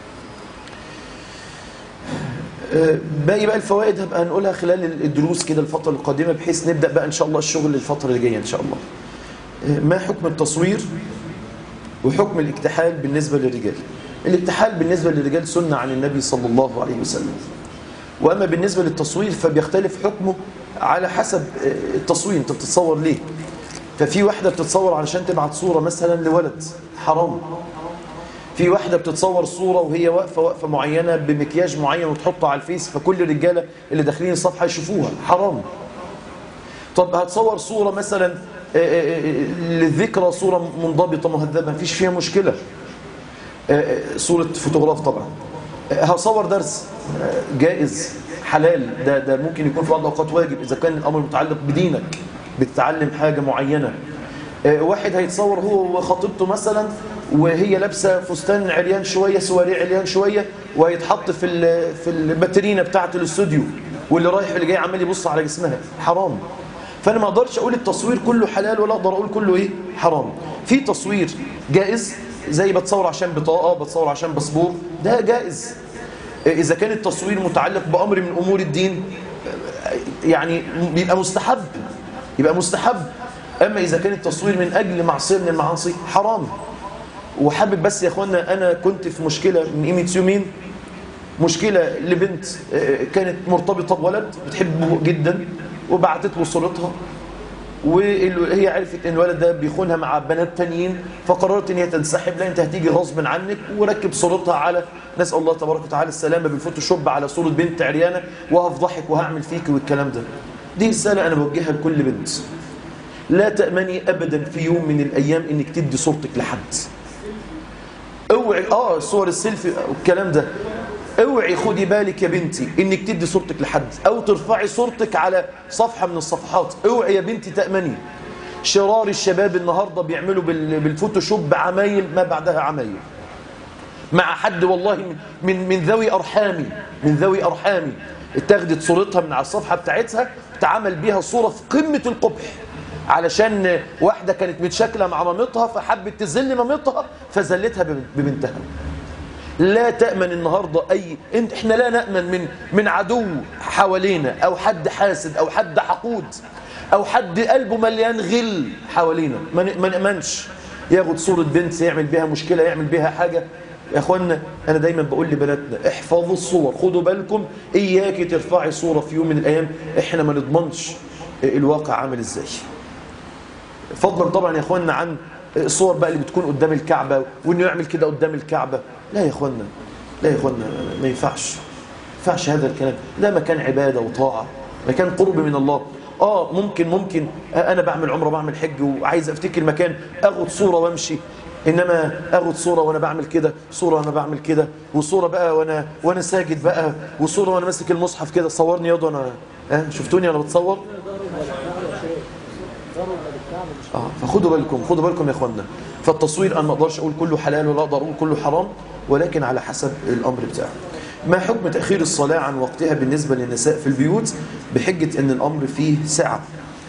باقي بقى الفوائد هبقى هنقولها خلال الدروس كده الفترة القادمة، بحيث نبدأ بقى إن شاء الله الشغل الفترة اللي جاية إن شاء الله. ما حكم التصوير وحكم الاكتحال بالنسبة للرجال؟ الاكتحال بالنسبة للرجال سنة عن النبي صلى الله عليه وسلم، وأما بالنسبة للتصوير فبيختلف حكمه على حسب التصوير. أنت بتتصور ليه؟ ففي واحدة بتتصور علشان تبعت صورة مثلا لولد، حرام. في واحدة بتتصور صورة وهي وقفة معينة بمكياج معين وتحطها على الفيس فكل الرجالة اللي داخلين الصفحة يشوفوها، حرام. طب هتصور صورة مثلا للذكرى، صورة منضبطة مهذبة، مفيش فيها مشكلة، صورة فوتوغراف طبعا. هصور درس، جائز، حلال، ده ممكن يكون في بعض الأوقات واجب إذا كان الأمر متعلق بدينك، بتتعلم حاجة معينة. واحد هيتصور هو وخطيبته مثلا وهي لابسه فستان عريان شويه، سواري عريان شويه، وهيتحط في الباترينا بتاعه الاستوديو، واللي رايح واللي جاي عمال يبص على جسمها، حرام. فأنا ما أقدرش أقول التصوير كله حلال ولا أقدر أقول كله إيه حرام. في تصوير جائز زي بتصور عشان بطاقة، بتصور عشان باسبور، ده جائز. إذا كان التصوير متعلق بأمر من أمور الدين يعني يبقى مستحب، يبقى مستحب. أما إذا كان التصوير من أجل معصية من المعاصي حرام. وحابب بس يا أخوانا، أنا كنت في مشكلة من قيمة يومين، مشكلة لبنت كانت مرتبطة بولد بتحبه جدا وبعتت له صورتها، وهي عرفت ان الولد ده بيخونها مع بنات تانيين، فقررت ان هي تنسحب. لا انت هتيجي غصب عنك، وركب صورتها على، نسأل الله تبارك وتعالى السلامة، بالفوتوشوب على صورة بنت عريانة، وهفضحك وهعمل فيك والكلام ده. دي رسالة انا بوجهها لكل بنت: لا تأمني ابدا في يوم من الايام انك تدي صورتك لحد. اوعي صور السيلفي والكلام ده، اوعي خدي بالك يا بنتي انك تدي صورتك لحد او ترفعي صورتك على صفحة من الصفحات. اوعي يا بنتي تأمني. شرار الشباب النهاردة بيعملوا بالفوتوشوب عمايل ما بعدها عمايل مع حد والله من ذوي أرحامي، من ذوي أرحامي، اتاخدت صورتها من على الصفحة بتاعتها، اتعمل بيها صورة في قمة القبح علشان واحدة كانت متشاكلة مع مامتها فحبت تذل مامتها فذلتها ببنتها. لا تأمن النهاردة احنا لا نأمن من عدو حوالينا، او حد حاسد، او حد حقود، او حد قلبه مليان غل حوالينا. ما نأمنش ياخد صورة بنت يعمل بها مشكلة، يعمل بها حاجة. يا اخوانا انا دايما بقول لبناتنا احفظوا الصور، خدوا بالكم، اياكي ترفعي صورة في يوم من الايام احنا ما نضمنش الواقع عامل ازاي. فضلا طبعا يا اخوانا عن الصور بقى اللي بتكون قدام الكعبة، وانه يعمل كده قدام الكعبة. لا يا اخوانا، لا يا اخوانا، ما ينفعش هذا الكلام. ده مكان عبادة وطاعة، مكان قرب من الله. ممكن انا بعمل عمره، بعمل حج، وعايز افتكر مكان اخد صورة وامشي، انما اخد صورة وانا بعمل كده، صورة وانا بعمل كده، وصورة بقى وانا ساجد بقى، وصورة وانا ماسك المصحف كده، صورني ياض وانا شفتوني وانا بتصور. فخدوا بالكم يا اخوانا. فالتصوير انا ما اقدرش اقول كله حلال ولا اقدر اقول كله حرام، ولكن على حسب الامر بتاعه. ما حكم تأخير الصلاة عن وقتها بالنسبة للنساء في البيوت بحجة ان الامر فيه سعة؟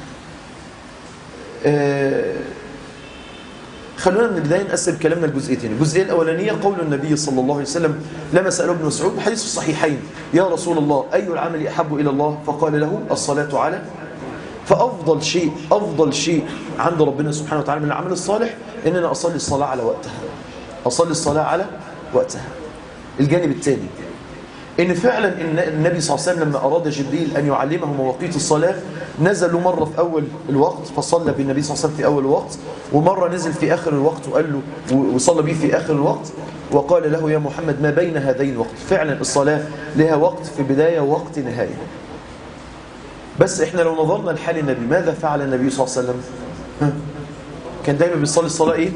خلونا من البداية نقسم كلامنا لجزئيتين. الجزئية الأولانية قول النبي صلى الله عليه وسلم لما سأله ابن مسعود حديث الصحيحين: يا رسول الله أي العمل أحب إلى الله؟ فقال له: الصلاة على. فأفضل شيء عند ربنا سبحانه وتعالى من العمل الصالح إن أنا أصلي الصلاة على وقتها، أصلي الصلاة على وقتها. الجانب الثاني إن فعلا إن النبي صلى الله عليه وسلم لما أراد جبريل أن يعلمه مواقيت الصلاة نزلوا مرة في أول الوقت فصلى بالنبي صلى الله عليه وسلم في أول الوقت، ومرة نزل في آخر الوقت وقال له وصلى به في آخر الوقت، وقال له: يا محمد ما بين هذين الوقت. فعلا الصلاة لها وقت في بداية ووقت نهاية. بس احنا لو نظرنا لحال النبي، ماذا فعل النبي صلى الله عليه وسلم؟ كان دايما بيصلي الصلاة ايه؟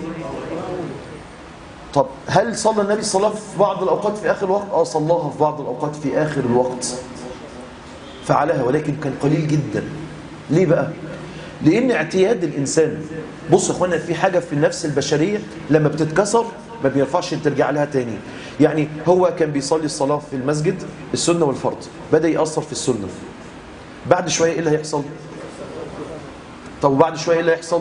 طب هل صلى النبي الصلاة في بعض الأوقات في آخر الوقت؟ صلاها في بعض الأوقات في آخر الوقت فعلها، ولكن كان قليل جدا. ليه بقى؟ لأن اعتياد الإنسان، بص يا اخوانا، في حاجة في النفس البشرية لما بتتكسر ما بيرفعش ترجع لها تاني. يعني هو كان بيصلي الصلاة في المسجد السنة والفرض، بدأ يأثر في السنة، بعد شوية ايه اللي هيحصل؟ طب وبعد شوية ايه اللي هيحصل؟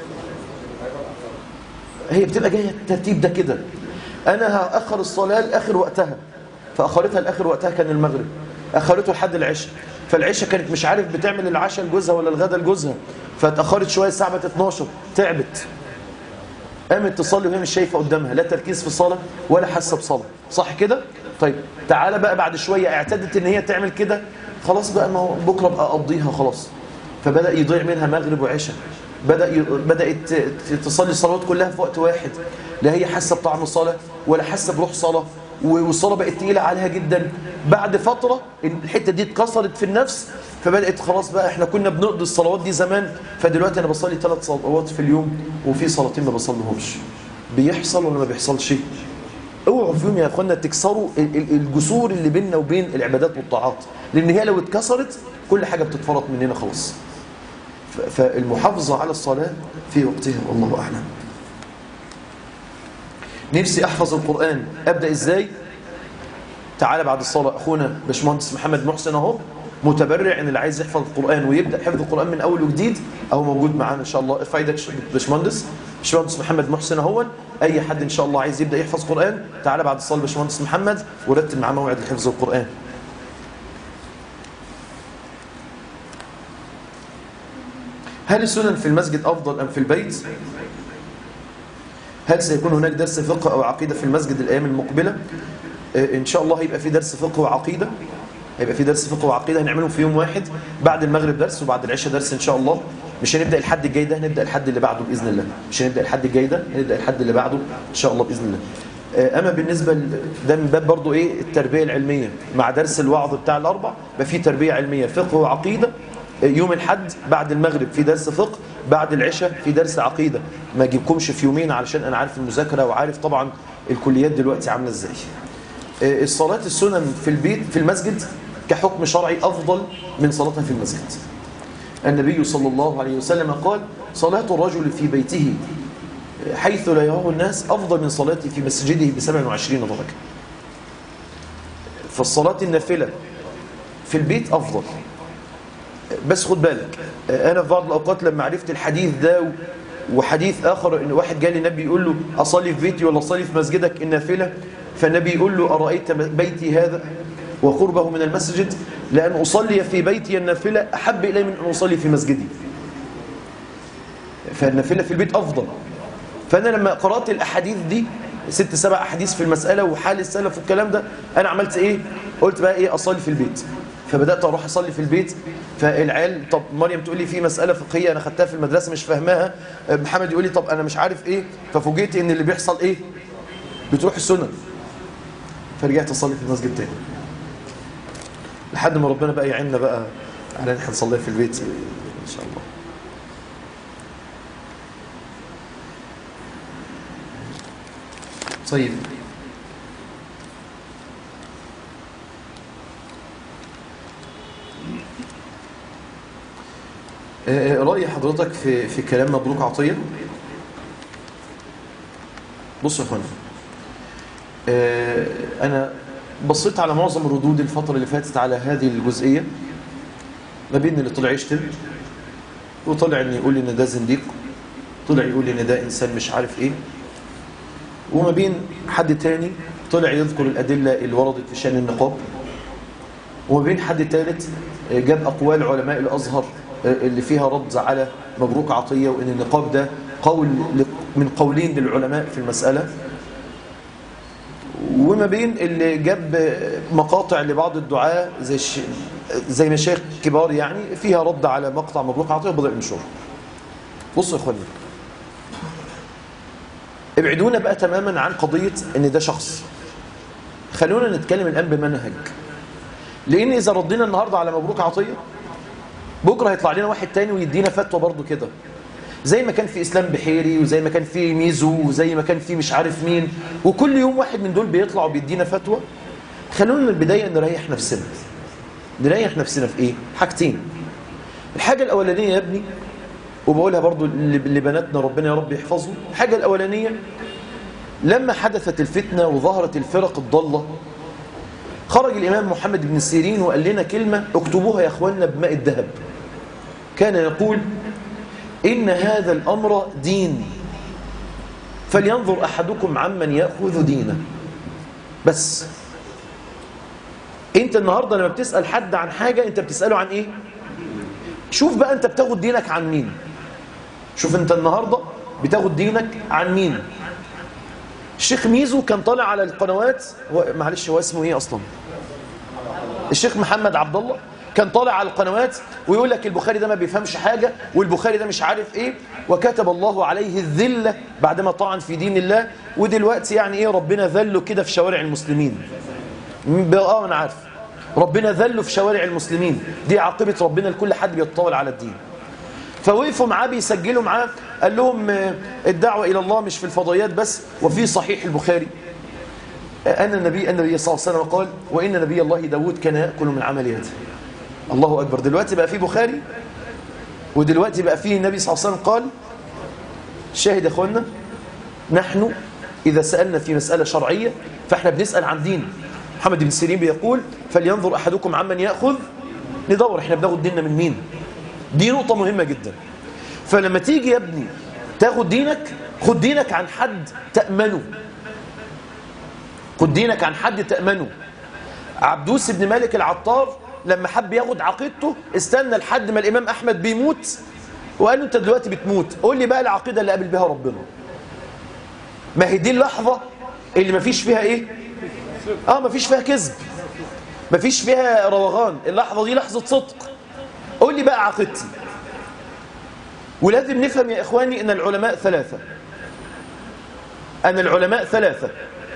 هي بتبقى جاية الترتيب ده كده، انا هأخر الصلاة لآخر وقتها، فأخرتها لآخر وقتها كان المغرب، أخرته لحد العشاء، فالعشاء كانت مش عارف بتعمل العشاء لجوزها ولا الغدا لجوزها، فاتأخرت شوية الساعة بقت 12، تعبت، قامت تصلي وهي مش شايفة قدامها، لا تركيز في الصلاة ولا حاسة بصلاة، صح كده؟ طيب تعالى بقى بعد شوية اعتدت ان هي تعمل كده، خلاص بقى ما هو بكرة بقى أقضيها خلاص، فبدأ يضيع منها مغرب وعشاء، بدأت تصلي الصلوات كلها في وقت واحد، لا هي حاسة بطعم الصلاة ولا حاسة بروح صلاة، والصلاة بقت تقيلة عليها جدا. بعد فترة الحتة دي اتكسرت في النفس، فبدأت خلاص بقى احنا كنا بنقضي الصلوات دي زمان، فدلوقتي انا بصلي 3 صلوات في اليوم وفي صلاتين ما بصليهمش. بيحصل ولا ما بيحصلش؟ اوعوا في يوم يا اخوانا تكسروا الجسور اللي بيننا وبين العبادات والطاعات، لان هي لو اتكسرت كل حاجة بتتفرط مننا خلاص. فالمحافظة على الصلاة في وقتها والله أعلم. نفسي أحفظ القرآن، أبدأ إزاي؟ تعالى بعد الصلاة أخونا باشمهندس محمد محسن أهو متبرع ان اللي عايز يحفظ القرآن ويبدأ حفظ القرآن من اول وجديد اهو موجود معانا ان شاء الله. فايدك باشمهندس محمد محسن اهون. اي حد ان شاء الله عايز يبدأ يحفظ قرآن تعالى بعد الصلاة باشمهندس محمد ورتب معاه موعد لحفظ القرآن. هل السنن في المسجد افضل ام في البيت؟ هل سيكون هناك درس فقه او عقيدة في المسجد الايام المقبلة؟ ان شاء الله هيبقى في درس فقه وعقيدة. هيبقى في درس فقه وعقيدة هنعملهم في يوم واحد، بعد المغرب درس وبعد العشاء درس ان شاء الله. مش هنبدأ الحد الجاي ده، هنبدأ الحد اللي بعده بإذن الله. مش هنبدأ الحد الجاي ده، هنبدأ الحد اللي بعده ان شاء الله بإذن الله. اما بالنسبة ده من باب برضو ايه التربية العلمية، مع درس الوعظ بتاع الاربع يبقى في تربية علمية فقه وعقيدة. يوم الحد بعد المغرب في درس فقه، بعد العشاء في درس عقيدة. ما اجيبكمش في يومين علشان انا عارف المذاكرة وعارف طبعا الكليات دلوقتي عاملة ازاي. الصلاة السنن في البيت في المسجد كحكم شرعي أفضل من صلاتها في المسجد. النبي صلى الله عليه وسلم قال صلاة الرجل في بيته حيث لا يراه الناس أفضل من صلاته في مسجده ب27 درجة. فالصلاة النافلة في البيت أفضل. بس خد بالك، أنا في بعض الأوقات لما عرفت الحديث ده وحديث آخر إن واحد جالي النبي يقول له أصلي في بيتي ولا أصلي في مسجدك النافلة، فالنبي يقول له أرأيت بيتي هذا وقربه من المسجد لأن أصلي في بيتي النافلة أحب إلي من أن أصلي في مسجدي. فالنافلة في البيت أفضل. فأنا لما قرأت الأحاديث دي 6-7 أحاديث في المسألة وحال السلف والكلام ده، أنا عملت إيه؟ قلت بقى إيه أصلي في البيت. فبدأت أروح أصلي في البيت. فالعيال طب مريم تقول لي في مسألة فقهية أنا خدتها في المدرسة مش فاهماها، محمد يقول لي طب أنا مش عارف إيه، ففوجئت إن اللي بيحصل إيه؟ بتروح السنن. فرجعت أصلي في المسجد تاني لحد ما ربنا بقى يعيننا بقى على ان احنا نصلي في البيت ان شاء الله. طيب رأي حضرتك في كلام مبروك عطية. بصوا يا اخوانا، انا بصيت على معظم الردود الفترة اللي فاتت على هذه الجزئية، ما بين اللي طلع يشتم وطلع ان يقول ان ده زنديق، طلع يقول ان ده انسان مش عارف ايه، وما بين حد تاني طلع يذكر الأدلة اللي وردت في شأن النقاب، وما بين حد ثالث جاب أقوال علماء الأزهر اللي فيها رد على مبروك عطية وإن النقاب ده قول من قولين للعلماء في المسألة، وما بين اللي جاب مقاطع لبعض الدعاة زي مشايخ كبار يعني فيها رد على مقطع مبروك عطية وبدأ ينشره. بصوا يا اخواني، ابعدونا بقى تماما عن قضية ان ده شخص، خلونا نتكلم الآن بمنهج، لأن إذا ردينا النهاردة على مبروك عطية بكرة هيطلع لنا واحد تاني ويدينا فتوى برضو كده، زي ما كان في إسلام بحيري وزي ما كان في ميزو وزي ما كان في مش عارف مين، وكل يوم واحد من دول بيطلع وبيدينا فتوى. خلونا من البداية نريح نفسنا. نريح نفسنا في إيه؟ حاجتين. الحاجة الأولانية يا ابني، وبقولها برضو لبناتنا ربنا يا رب يحفظهم، الحاجة الأولانية لما حدثت الفتنة وظهرت الفرق الضالة خرج الإمام محمد بن سيرين وقال لنا كلمة اكتبوها يا أخوانا بماء الذهب. كان يقول إن هذا الأمر دين فلينظر أحدكم عمن يأخذ دينه. بس أنت النهاردة لما بتسأل حد عن حاجة أنت بتسأله عن إيه؟ شوف بقى أنت بتاخد دينك عن مين. شوف أنت النهاردة بتاخد دينك عن مين. الشيخ ميزو كان طالع على القنوات، معلش هو اسمه ايه اصلا؟ الشيخ محمد عبد الله كان طالع على القنوات ويقول لك البخاري ده ما بيفهمش حاجة والبخاري ده مش عارف ايه، وكتب الله عليه الذلة بعدما طعن في دين الله، ودلوقتي يعني ايه ربنا ذله كده في شوارع المسلمين. انا عارف ربنا ذله في شوارع المسلمين، دي عاقبة ربنا لكل حد بيتطاول على الدين. فوقفوا معاه بيسجلوا معاه، قال لهم الدعوة إلى الله مش في الفضائيات بس، وفي صحيح البخاري أن النبي صلى الله عليه وسلم قال وإن نبي الله داود كان يأكل من عمل يده. الله أكبر. دلوقتي بقى في بخاري ودلوقتي بقى فيه النبي صلى الله عليه وسلم قال. شاهد يا أخوانا، نحن إذا سألنا في مسألة شرعية فإحنا بنسأل عن دين. محمد بن سيرين بيقول فلينظر أحدكم عمن يأخذ ندور احنا بناخد ديننا من مين. دي نقطة مهمة جدا. فلما تيجي يا ابني تاخد دينك، خد دينك عن حد تأمنه. خد دينك عن حد تأمنه. عبدوس بن مالك العطار لما حب ياخد عقيدته استنى لحد ما الإمام أحمد بيموت وقال له أنت دلوقتي بتموت، قول لي بقى العقيدة اللي قابل بها ربنا. ما هي دي اللحظة اللي ما فيش فيها إيه؟ ما فيش فيها كذب، ما فيش فيها روغان. اللحظة دي لحظة صدق. قول لي بقى عقيدتي. ولازم نفهم يا إخواني أن العلماء ثلاثة. أن العلماء ثلاثة: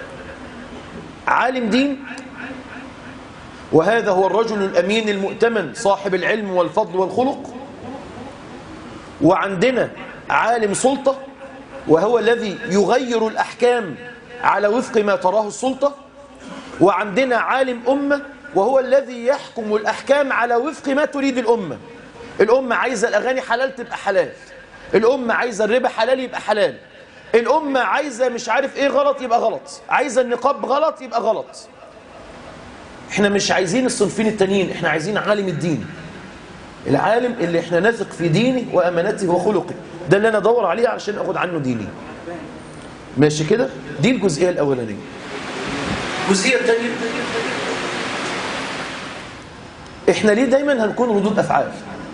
عالم دين، وهذا هو الرجل الأمين المؤتمن صاحب العلم والفضل والخلق. وعندنا عالم سلطة، وهو الذي يغير الأحكام على وفق ما تراه السلطة. وعندنا عالم أمة، وهو الذي يحكم الأحكام على وفق ما تريد الأمة. الأمة عايزة الأغاني حلال تبقى حلال، الأمة عايزة الربا حلال يبقى حلال، الأمة عايزة مش عارف إيه غلط يبقى غلط، عايزة النقاب غلط يبقى غلط. احنا مش عايزين الصنفين التانيين، احنا عايزين عالم الدين، العالم اللي احنا نثق في دينه وأمانته وخلقه. ده اللي أنا أدور عليه علشان أخد عنه ديني. ماشي كده؟ دي الجزئية الأولانية. الجزئية الثانية، احنا ليه دايما هنكون ردود أفعال؟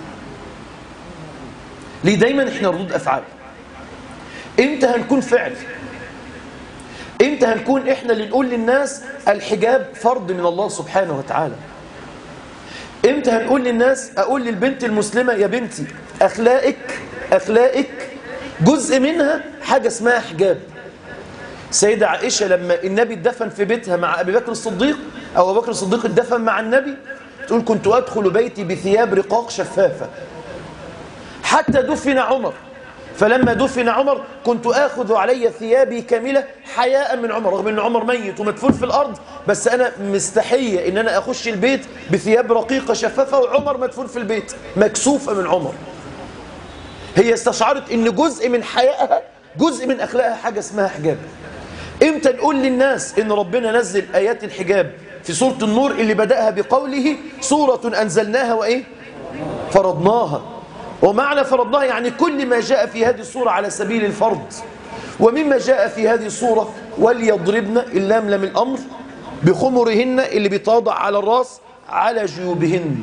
ليه دايما احنا ردود أفعال؟ امتى هنكون فعل؟ امتى هنكون احنا اللي نقول للناس الحجاب فرض من الله سبحانه وتعالى؟ امتى هنقول للناس، اقول للبنت المسلمة يا بنتي اخلاقك جزء منها حاجة اسمها حجاب. سيدة عائشة لما النبي اتدفن في بيتها مع أبي بكر الصديق، أو أبو بكر الصديق اتدفن مع النبي، تقول كنت أدخل بيتي بثياب رقاق شفافة حتى دفن عمر، فلما دفن عمر كنت آخذ علي ثيابي كاملة حياء من عمر، رغم أن عمر ميت ومدفون في الأرض، بس أنا مستحية أن أنا أخش البيت بثياب رقيقة شفافة وعمر مدفون في البيت، مكسوفة من عمر. هي استشعرت أن جزء من حيائها، جزء من أخلاقها، حاجة اسمها حجاب. امتى نقول للناس ان ربنا نزل ايات الحجاب في سورة النور اللي بدأها بقوله سورة انزلناها وايه فرضناها. ومعنى فرضناها يعني كل ما جاء في هذه السورة على سبيل الفرض. ومما جاء في هذه السورة وليضربن اللام لم الامر بخمرهن اللي بيتوضع على الراس على جيوبهن.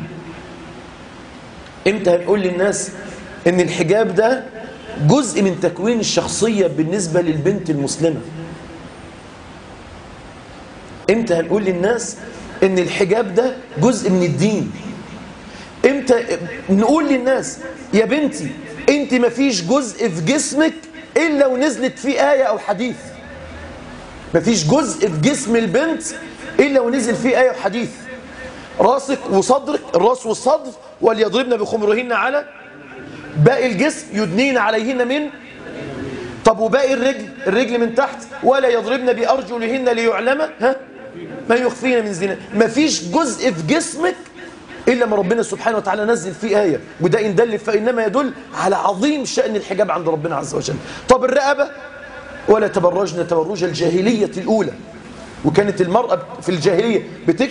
امتى هنقول للناس ان الحجاب ده جزء من تكوين الشخصية بالنسبة للبنت المسلمة؟ امتى هنقول للناس ان الحجاب ده جزء من الدين؟ امتى نقول للناس يا بنتي انت مفيش جزء في جسمك الا ونزلت فيه آية او حديث؟ مفيش جزء في جسم البنت الا ونزل فيه آية وحديث. راسك وصدرك، الراس والصدر، وليضربن بخمرهن على باقي الجسم يدنين عليهن من. طب وباقي الرجل من تحت ولا يضربن بأرجلهن ليعلم ما يخفين من زنا. مفيش جزء في جسمك إلا ما ربنا سبحانه وتعالى نزل فيه آية، وده إن دل فإنما يدل على عظيم شأن الحجاب عند ربنا عز وجل. طب الرقبة، ولا تبرجن تبرج الجاهلية الأولى، وكانت المرأة في الجاهلية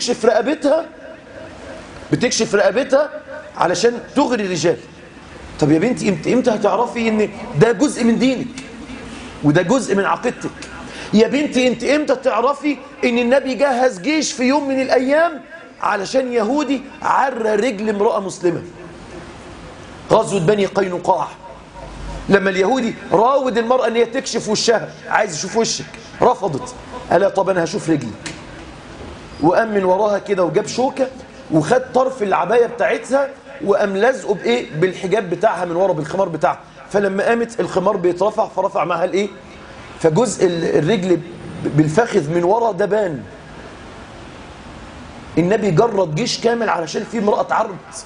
بتكشف رقبتها علشان تغري الرجال. طب يا بنتي امتى هتعرفي ان ده جزء من دينك وده جزء من عقيدتك؟ يا بنتي انت امتى تعرفي ان النبي جهز جيش في يوم من الايام علشان يهودي عرى رجل امرأة مسلمة؟ غزوة بني قينقاع، لما اليهودي راود المرأة ان هي تكشف وشها، عايز يشوف وشك، رفضت، قال طب انا هشوف رجلك، وقام من وراها كده وجاب شوكة وخد طرف العباية بتاعتها وقام لازقه بايه؟ بالحجاب بتاعها من ورا، بالخمار بتاعها. فلما قامت الخمار بيترفع فرفع معها الايه؟ فجزء الرجل بالفخذ من ورا ده بان. النبي جرد جيش كامل علشان في امرأة اتعرت.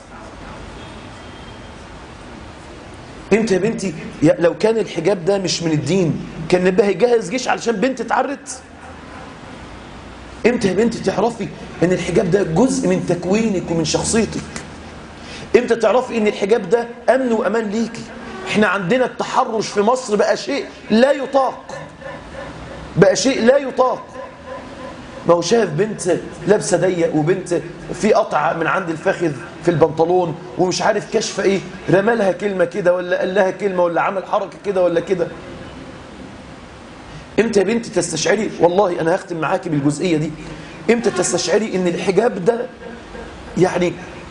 انت يا بنتي لو كان الحجاب ده مش من الدين كان النبي هيجهز جيش علشان بنت اتعرت؟ امتى يا بنتي تعرفي ان الحجاب ده جزء من تكوينك ومن شخصيتك؟ امتى تعرفي ان الحجاب ده امن وامان ليكي؟ احنا عندنا التحرش في مصر بقى شيء لا يطاق، بقى شيء لا يطاق. ما هو شايف بنت لابسه ضيق وبنت في قطعه من عند الفخذ في البنطلون ومش عارف كشفه ايه، رمالها كلمه كده ولا قال لها كلمه ولا عمل حركه كده ولا كده. امتى يا بنتي تستشعري، والله انا هختم معاكي بالجزئيه دي، امتى تستشعري ان الحجاب ده يعني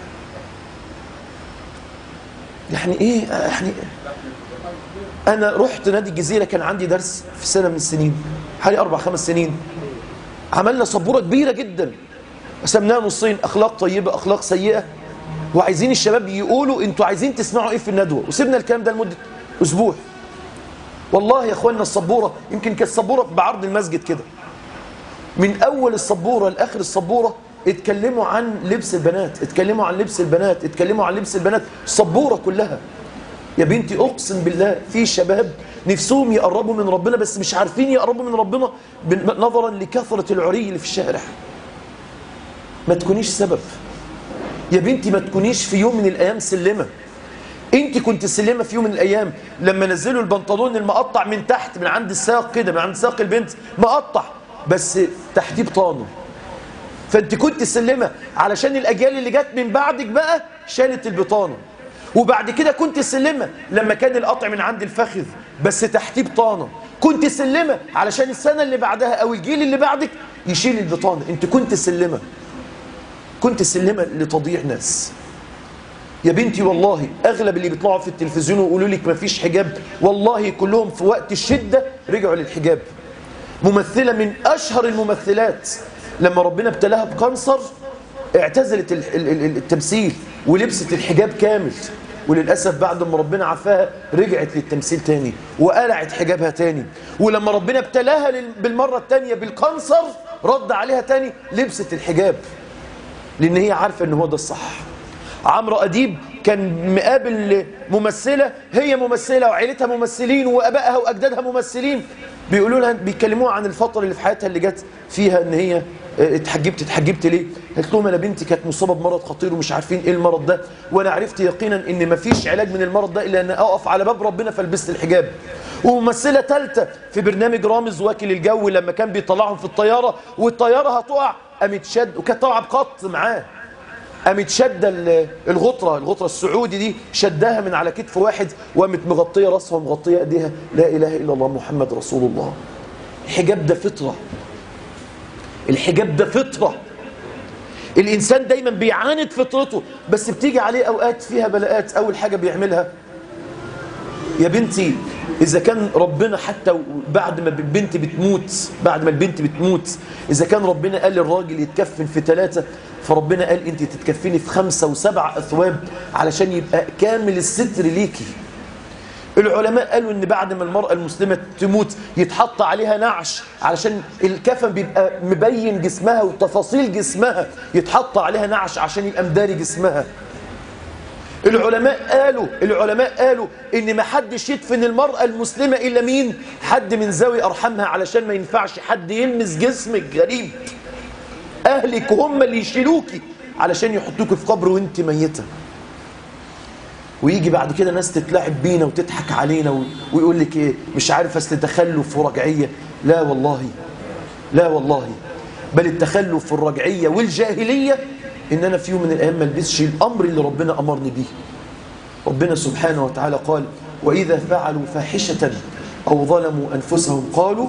ايه؟ يعني انا رحت نادي الجزيره، كان عندي درس في سنه من السنين، حوالي 4-5 سنين، عملنا سبوره كبيره جدا قسمناها نصين، اخلاق طيبه اخلاق سيئه، وعايزين الشباب يقولوا انتوا عايزين تسمعوا ايه في الندوه، وسيبنا الكلام ده لمده اسبوع. والله يا اخواننا السبوره يمكن كانت سبوره بعرض المسجد كده، من اول السبوره لاخر السبوره اتكلموا عن لبس البنات، اتكلموا عن لبس البنات، اتكلموا عن لبس البنات، السبوره كلها. يا بنتي اقسم بالله في شباب نفسهم يقربوا من ربنا بس مش عارفين يقربوا من ربنا نظرا لكثره العري اللي في الشارع. ما تكونيش سبب يا بنتي، ما تكونيش في يوم من الايام سلمه. انت كنت سلمه في يوم من الايام لما نزلوا البنطلون المقطع من تحت من عند الساق كده، من عند ساق البنت مقطع بس تحتيه بطانه، فانت كنت سلمه علشان الاجيال اللي جت من بعدك بقى شالت البطانه. وبعد كده كنت سلمه لما كان القطع من عند الفخذ بس تحتيه بطانه، كنت سلمه علشان السنه اللي بعدها او الجيل اللي بعدك يشيل البطانه. انت كنت سلمه، كنت سلمه لتضييع ناس. يا بنتي والله اغلب اللي بيطلعوا في التلفزيون ويقولوا لك مفيش حجاب، والله كلهم في وقت الشده رجعوا للحجاب. ممثله من اشهر الممثلات لما ربنا ابتلاها بكانسر اعتزلت التمثيل ولبست الحجاب كامل، وللأسف بعد ما ربنا عافاها رجعت للتمثيل تاني وقلعت حجابها تاني، ولما ربنا ابتلاها بالمرة التانية بالكانسر رد عليها تاني لبست الحجاب لأن هي عارفة أن هو ده الصح. عمرو أديب كان مقابل ممثلة، هي ممثلة وعيلتها ممثلين وأبائها وأجدادها ممثلين، بيقولوا لها بيكلموها عن الفترة اللي في حياتها اللي جت فيها ان هي اتحجبت ليه؟ قالت لهم انا بنتي كانت مصابه بمرض خطير ومش عارفين ايه المرض ده، وانا عرفت يقينا ان مفيش علاج من المرض ده الا ان اقف على باب ربنا فلبست الحجاب. وممثله ثالثه في برنامج رامز واكل الجو لما كان بيطلعهم في الطياره والطياره هتقع قامت شد، وكانت طالعه بقط معاه، قامت شده الغطره السعودي دي شدها من على كتف واحد وقامت مغطيه راسها ومغطيه ايديها، لا اله الا الله محمد رسول الله. الحجاب ده فطره، الحجاب ده فطره. الانسان دايما بيعاند فطرته بس بتيجي عليه اوقات فيها بلاءات. اول حاجه بيعملها يا بنتي اذا كان ربنا حتى بعد ما البنت بتموت اذا كان ربنا قال للراجل يتكفن في 3 فربنا قال انت تتكفني في 5 و7 اثواب علشان يبقى كامل الستر ليكي. العلماء قالوا ان بعد ما المرأة المسلمة تموت يتحط عليها نعش علشان الكفن بيبقى مبين جسمها وتفاصيل جسمها، يتحط عليها نعش عشان يبقى مداري جسمها. العلماء قالوا ان ما حدش يدفن المرأة المسلمة الا مين؟ حد من ذوي ارحامها، علشان ما ينفعش حد يلمس جسمك غريب. اهلك هم اللي يشيلوكي علشان يحطوك في قبر وانت ميتة. ويجي بعد كده ناس تتلاعب بينا وتضحك علينا ويقول لك ايه مش عارف اصل تخلف ورجعيه. لا والله بل التخلف والرجعيه والجاهليه ان انا في يوم من الايام ما البسش الامر اللي ربنا امرني بيه. ربنا سبحانه وتعالى قال واذا فعلوا فاحشه او ظلموا انفسهم قالوا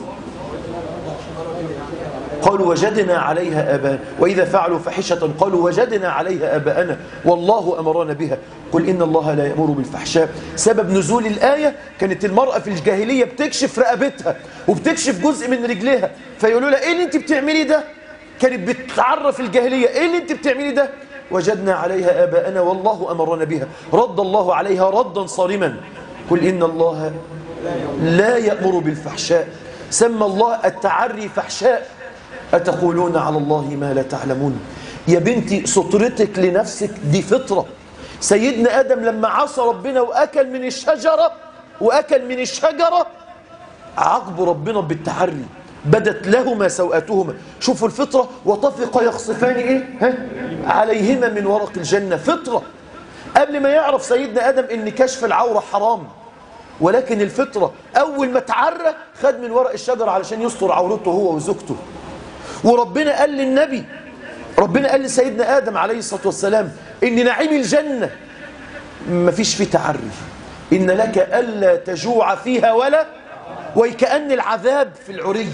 وجدنا عليها آباءنا، وإذا فعلوا فحشة قالوا وجدنا عليها آباءنا والله أمرنا بها قل إن الله لا يأمر بالفحشاء. سبب نزول الآية كانت المرأة في الجاهلية بتكشف رقبتها وبتكشف جزء من رجلها، فيقولوا لها إيه اللي أنت بتعملي ده؟ كانت بتعرف الجاهلية إيه اللي أنت بتعملي ده؟ وجدنا عليها آباءنا والله أمرنا بها. رد الله عليها ردا صارما قل إن الله لا يأمر بالفحشاء. سمى الله التعري فحشاء. أتقولون على الله ما لا تعلمون. يا بنتي سترتك لنفسك دي فطرة. سيدنا آدم لما عصى ربنا وأكل من الشجرة عاقب ربنا بالتعري بدت لهما سوءاتهما. شوفوا الفطرة وطفق يخصفان عليهما من ورق الجنة. فطرة قبل ما يعرف سيدنا آدم إن كشف العورة حرام، ولكن الفطرة أول ما تعرى خد من ورق الشجرة علشان يستر عورته هو وزوجته. وربنا قال للنبي، ربنا قال لسيدنا آدم عليه الصلاة والسلام إن نعيم الجنة مفيش فيه تعري، إن لك ألا تجوع فيها ولا، وكأن العذاب في العري.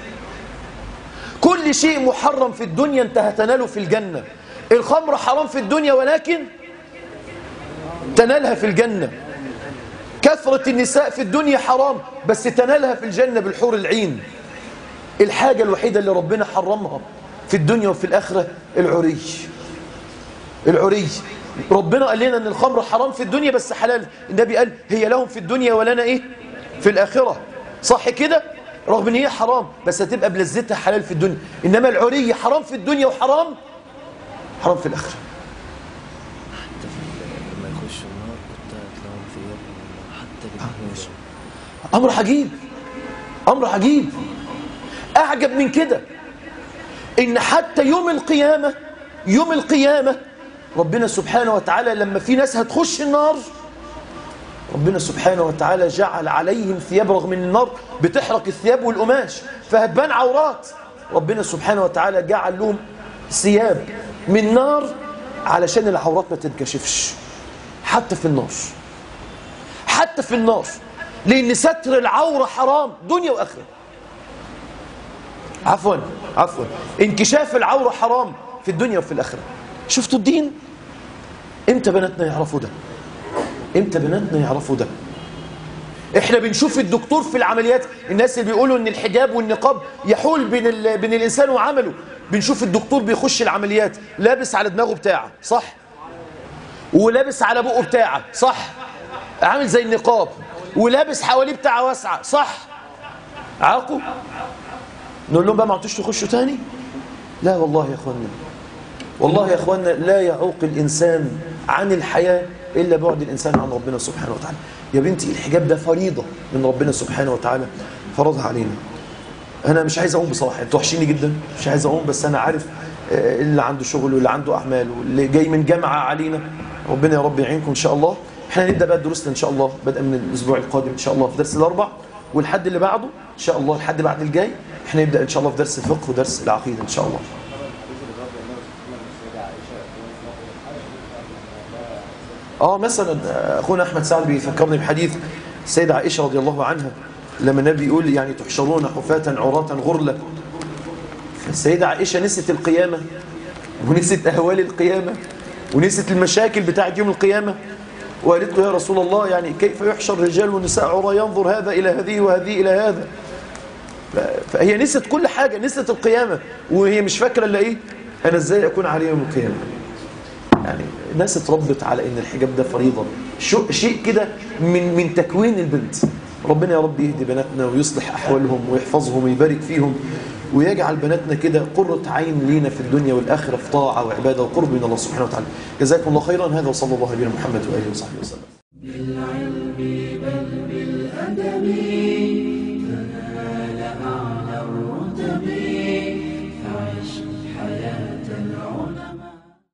كل شيء محرم في الدنيا انت هتناله في الجنة. الخمر حرام في الدنيا ولكن تنالها في الجنة. كثرة النساء في الدنيا حرام بس تنالها في الجنة بالحور العين. الحاجة الوحيدة اللي ربنا حرمها في الدنيا وفي الآخرة العري. العري ربنا قال لنا ان الخمر حرام في الدنيا بس حلال. النبي قال هي لهم في الدنيا ولنا ايه في الآخرة. صح كده؟ رغم ان هي حرام بس هتبقى بلذتها حلال في الدنيا. انما العري حرام في الدنيا وحرام في الآخرة. حتى لما يخشوا النار كنت هتلاقيهم ثياب حتى بالنور. أمر عجيب، أمر عجيب. أعجب من كده إن حتى يوم القيامة ربنا سبحانه وتعالى لما في ناس هتخش النار ربنا سبحانه وتعالى جعل عليهم ثياب، رغم ان النار بتحرق الثياب والقماش فهتبان عورات. ربنا سبحانه وتعالى جعل لهم ثياب من نار علشان العورات ما تنكشفش حتى في النار. حتى في النار، لأن ستر العورة حرام دنيا وآخرة. عفوا انكشاف العورة حرام في الدنيا وفي الآخرة. شفتوا الدين؟ امتى بناتنا يعرفوا ده؟ امتى بناتنا يعرفوا ده؟ احنا بنشوف الدكتور في العمليات، الناس اللي بيقولوا ان الحجاب والنقاب يحول بين الانسان وعمله. بنشوف الدكتور بيخش العمليات لابس على دماغه بتاعه، صح؟ ولابس على بقه بتاعه، صح؟ عامل زي النقاب، ولابس حواليه بتاعه واسعه، صح؟ عاقوا؟ نقول لهم بقى ما عطوش تخشوا تاني؟ لا والله يا اخوانا، والله يا اخوانا لا يعوق الانسان عن الحياه الا بعد الانسان عن ربنا سبحانه وتعالى. يا بنتي الحجاب ده فريضه من ربنا سبحانه وتعالى فرضها علينا. انا مش عايز اقوم بصراحه، انتوا وحشيني جدا، مش عايز اقوم، بس انا عارف اللي عنده شغل واللي عنده اعمال واللي جاي من جامعه علينا. ربنا يا رب يعينكم ان شاء الله. احنا هنبدا بقى دروسنا ان شاء الله بدءا من الاسبوع القادم ان شاء الله في درس الاربع، والحد اللي بعده ان شاء الله الحد بعد الجاي احنا نبدا ان شاء الله في درس الفقه ودرس العقيده ان شاء الله. مثلا اخونا احمد سعد بيفكرني بحديث السيدة عائشه رضي الله عنها لما النبي يقول يعني تحشرون حفاة عراة غرلا. السيدة عائشه نسيت القيامه ونسيت اهوال القيامه ونسيت المشاكل بتاعت يوم القيامه، وقالت له يا رسول الله يعني كيف يحشر الرجال والنساء عرى، ينظر هذا الى هذه وهذه الى هذا. فهي نسيت كل حاجه، نسيت القيامه وهي مش فاكره الا ايه، انا ازاي اكون على يوم القيامه. يعني الناس اتربت على ان الحجاب ده فريضه، شيء كده من تكوين البنت. ربنا يا رب يهدي بناتنا ويصلح احوالهم ويحفظهم ويبارك فيهم ويجعل بناتنا كده قرة عين لينا في الدنيا والآخرة في طاعة وعبادة وقرب من الله سبحانه وتعالى. جزاكم الله خيرا. هذا وصلى الله على محمد وآله وصحبه وسلم. بالعلم بل بالأدب